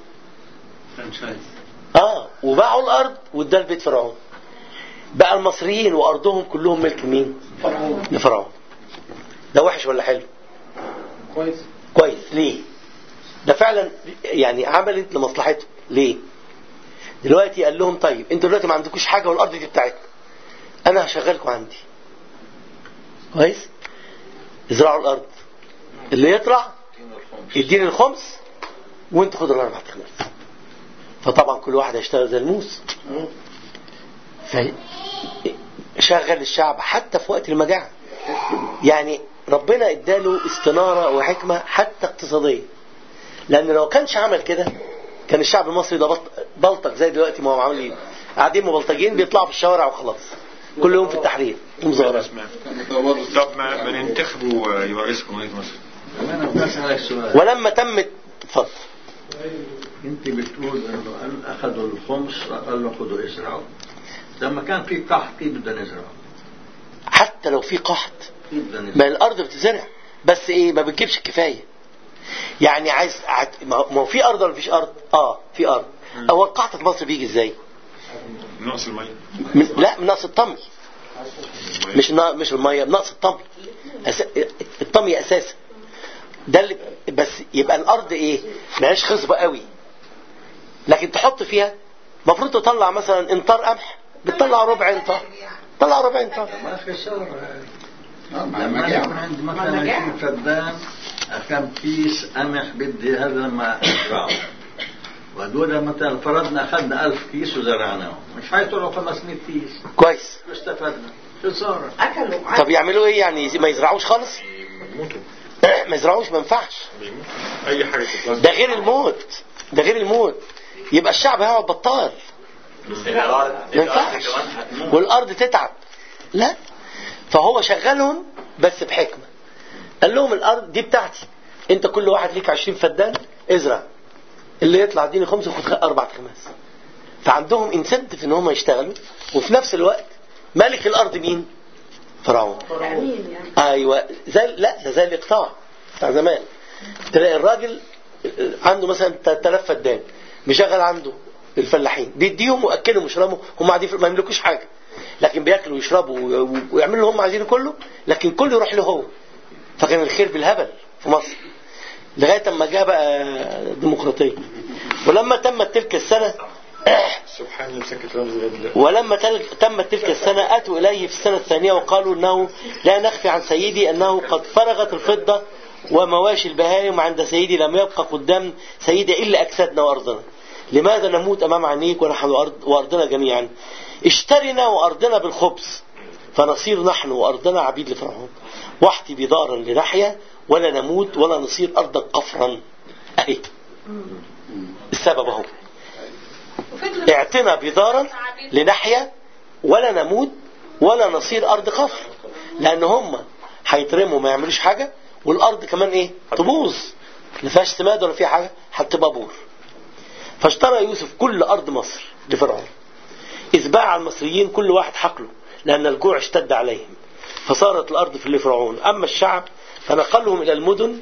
وباعوا الارض واداه لبيت فرعون. بقى المصريين وارضهم كلهم ملك مين؟ لفرعون. ده وحش ولا حلو؟ كويس. ليه؟ ده فعلا يعني عملت لمصلحته. ليه؟ دلوقتي قال لهم طيب انتوا دلوقتي ما عندكوش حاجه والارض دي بتاعتكم، انا هشغلكم عندي كويس. ازرعوا الارض، اللي يطلع يديني الخمس وانت خدوا الاربع خمس. فطبعا كل واحد هيشتغل زي الموس. فشغل الشعب حتى في وقت المجاعة. يعني ربنا اداله استنارة وحكمة حتى اقتصادية، لان لو كانش عمل كده كان الشعب المصري ده بلطج زي دلوقتي ما هم عاملين، قاعدين مبلطجين بيطلعوا في الشوارع وخلاص كل يوم في التحرير مظاهرات. طب ما ننتخبوا يورثكم ملك مصر. انا بسألك سؤال. ولما تمت اتفضل. انت بتقول انه اخذوا الخمس قال له خذوا اسرعوا. لما كان في قحط كيف بدنا نزرع؟ حتى لو في قحط ما الارض بتزرع، بس ايه ما بتجيبش الكفايه. يعني عايز ما هو في ارض ولا مفيش ارض؟ في ارض. اول قحط في مصر بيجي ازاي؟ نقص الميه. لا، من نقص الطمي. مش الميه، نقص الطمي. الطمي اساسا ده اللي بس. يبقى الارض ايه؟ ماهيش خصبه قوي، لكن تحط فيها المفروض تطلع مثلا انطار قمح، بتطلع ربع انطار، طلع ربع انطار. ما في صورة. لما يكون عندي مثلا 20 فدان كم كيس قمح بدي هذا لما ازرعه، وهدول مثلا فرضنا اخذنا 1000 كيس وزرعناهم، مش حيطلعوا 500 كيس. كويس. شو استفدنا؟ شو صار؟ اكلوا. طب يعملوا ايه يعني؟ ما يزرعوش خالص؟ ما يزرعوش، ما ينفعش. اي حاجه ده غير الموت، ده غير الموت. يبقى الشعب هيقعد بطال، ما ينفعش، والارض تتعب. لا، فهو شغلهم بس بحكمه. قال لهم الارض دي بتاعتي، انت كل واحد ليك 20 فدان ازرع، اللي يطلع اديني خمس وخد 4 خماس. فعندهم انسنتف ان هم يشتغلوا، وفي نفس الوقت ملك الارض مين؟ فرعون. ايوه، لا ده زي الاقطاع بتاع زمان. تلاقي الراجل عنده مثلا 3000 فدان مشغل عنده الفلاحين، بيديهم واكلهم ويشربوا، هم قاعدين ما يملكوش حاجه، لكن بياكلوا ويشربوا ويعملوا اللي هم عايزينه كله، لكن كله يروح له هو. فكان الخير بالهبل في مصر لغايه اما جاء بقى ديمقراطيه. ولما تمت تلك السنه ولما تمت تلك السنة أتوا إليه في السنة الثانية وقالوا أنه لا نخفي عن سيدي أنه قد فرغت الفضة ومواشي البهائم، وعند سيدي لم يبقى قدام سيدي إلا أجسادنا وأرضنا. لماذا نموت أمام عينيك ونحن وأرضنا جميعا؟ اشترنا وأرضنا بالخبز فنصير نحن وأرضنا عبيد لفرعون، واحتي بدارا لنحيا ولا نموت ولا نصير أرضا قفرا. أهي السبب اهو، اعتنا بدارا لنحيا ولا نموت ولا نصير أرض قفر، لأن هم هيترموا ما يعملوش حاجة، والأرض كمان إيه؟ تبوظ، ما فيهاش سماد ولا فيها حاجة، هتبقى بور. فاشترى يوسف كل أرض مصر لفرعون، إذ باع المصريين كل واحد حقله لأن الجوع اشتد عليهم، فصارت الأرض في لفرعون. أما الشعب فنقلهم إلى المدن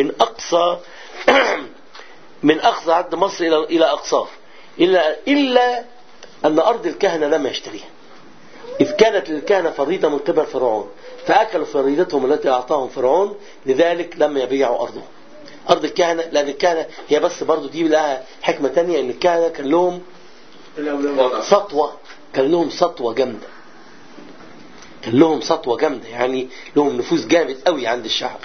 من أقصى عد مصر إلى أقصاه، إلا أن أرض الكهنة لم يشتريها، إذ كانت للكهنة فريضة من قبل فرعون، فأكلوا فريضتهم التي أعطاهم فرعون، لذلك لم يبيعوا أرضهم. أرض الكهنة، لأن الكهنة هي بس برضو دي لها حكمة تانية، أن الكهنة كان لهم سطوة، كان لهم سطوة جامدة، كان لهم سطوة جامدة، يعني لهم نفوذ جامد قوي عند الشعب.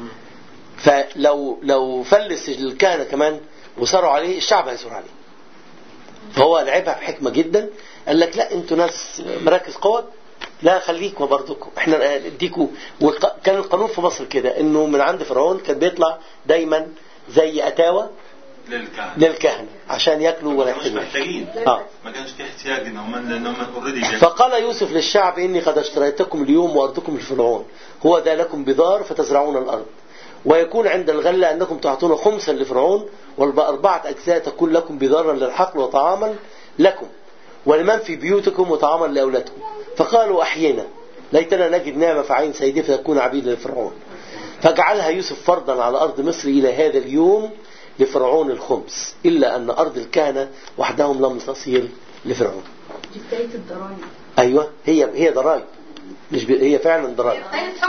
فلو فلس الكهنة كمان وصاروا عليه، الشعب هيصور عليه. فهو لعبها بحكمة جدا، قال لك لا انتوا ناس مراكز قوة، لا خليكوا برضكم احنا نديكوا. وكان القانون في مصر كده، انه من عند فرعون كان بيطلع دايما زي اتاوة للكهنة عشان ياكلوا ولا يحتاجوا. ما كانش في احتياج انهم اوريدي. فقال يوسف للشعب اني قد اشتريتكم اليوم وارضكم لفرعون، هو ذا لكم بذار فتزرعون الارض، ويكون عند الغلة أنكم تعطون خمسا لفرعون، والبأربعة أجزاء تكون لكم بذارا للحقل وطعاما لكم ولمن في بيوتكم وطعاما لأولادكم. فقالوا أحينا ليتنا نجد نعمة في عين سيدي فتكون عبيد لفرعون. فجعلها يوسف فرضا على أرض مصر إلى هذا اليوم لفرعون الخمس، إلا أن أرض الكهنة وحدهم لم تصير لفرعون. دي بداية الضرائب. أيوة، هي ضرائب، مش هي فعلا ضرائب.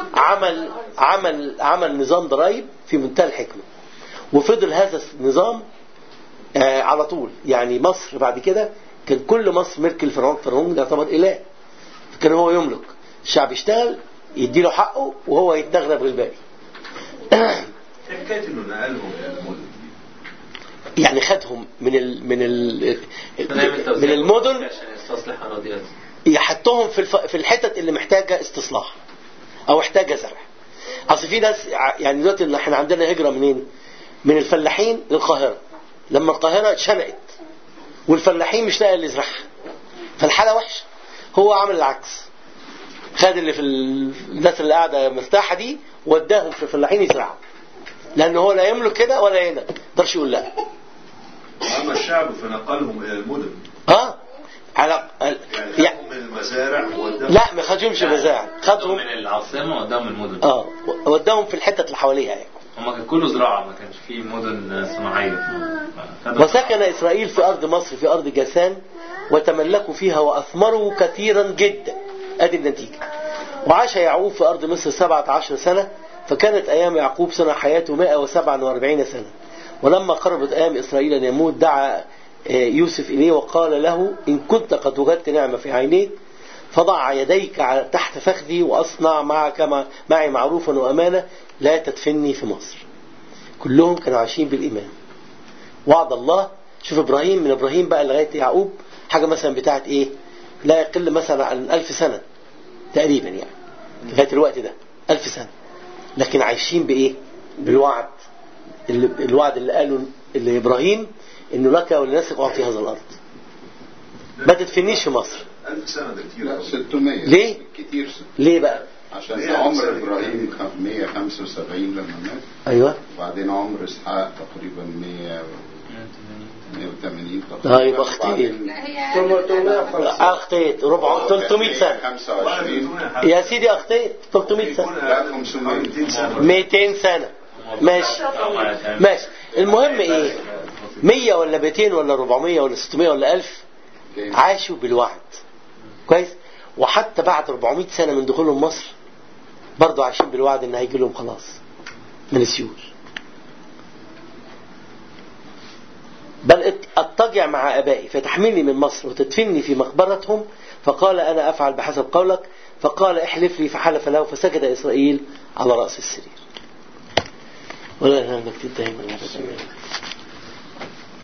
عمل نظام ضرائب في منتهى الحكمة، وفضل هذا النظام على طول. يعني مصر بعد كده كان كل مصر ملك الفرعون، فرعون يعتبر إله، فكان هو يملك، الشعب يشتغل يديله حقه وهو يتغرب بالباقي. حكاية انه نقلهم الى المدن، يعني خدهم من المدن عشان يستصلح أراضيات، يحطهم في الحتت اللي محتاجة استصلاح او محتاجة زرع. اصل في ناس يعني دلوقتي ان احنا عندنا هجرة منين؟ من الفلاحين للقاهرة، لما القاهرة اتشنقت والفلاحين مش لاقي اللي يزرعها، فالحالة وحشة. هو عمل العكس، خد اللي في الناس اللي قاعدة مرتاحة دي وداهم في الفلاحين يزرعوا، لان هو لا يملك كده ولا هنا، مقدرش يقول لا. اما الشعب فنقلهم الى المدن، على يعني من مزارع لا ما خدهمش مزارع، خدهم من العاصمة وداهم المدن. وداهم في الحتة اللي حواليها يعني. هم كان كله زراعة، ما كانش فيه مدن صناعية. وسكن إسرائيل في أرض مصر في أرض جاسان وتملكوا فيها وأثمروا كثيرا جدا. أدي النتيجة. وعاش يعقوب في أرض مصر 17 سنة، فكانت أيام يعقوب سنة حياته 147 سنة. ولما قربت أيام إسرائيل أن يموت دعا يوسف إليه وقال له: إن كنت قد وجدت نعمة في عينيك فضع يديك تحت فخذي وأصنع معي معروفا وأمانة، لا تدفني في مصر. كلهم كانوا عايشين بالإيمان. وعد الله. شوف إبراهيم، من إبراهيم بقى لغاية يعقوب حاجة مثلا بتاعت إيه، لا يقل مثلا عن 1000 سنة تقريبا يعني، لغاية الوقت ده 1000 سنة، لكن عايشين بإيه؟ بالوعد. الوعد اللي قاله إبراهيم إنه لك ولنسلك أعطي هذا الأرض، ما تدفنيش في مصر. 1000 سنة ده كتير. لا 600. ليه؟ كتير. ليه بقى؟ عشان عمر إبراهيم 175 لما مات. أيوة. وبعدين عمر إسحاق تقريبا 180 تقريبا. طيب اختيت 300 سنة يا سيدي، اختيت 300 سنة 200 سنة ماشي. المهم ايه، 100 ولا 200 ولا 400 ولا 600 ولا 1000 عاشوا بالوعد كويس. وحتى بعد 400 سنة من دخولهم مصر برضو عايشين بالوعد ان هيجي لهم خلاص من السيول. بل اضطجع مع أبائي فتحملني من مصر وتدفنني في مقبرتهم، فقال أنا أفعل بحسب قولك. فقال احلف لي، فحلف له، فسجد إسرائيل على رأس السرير. ولا نعمك دائما.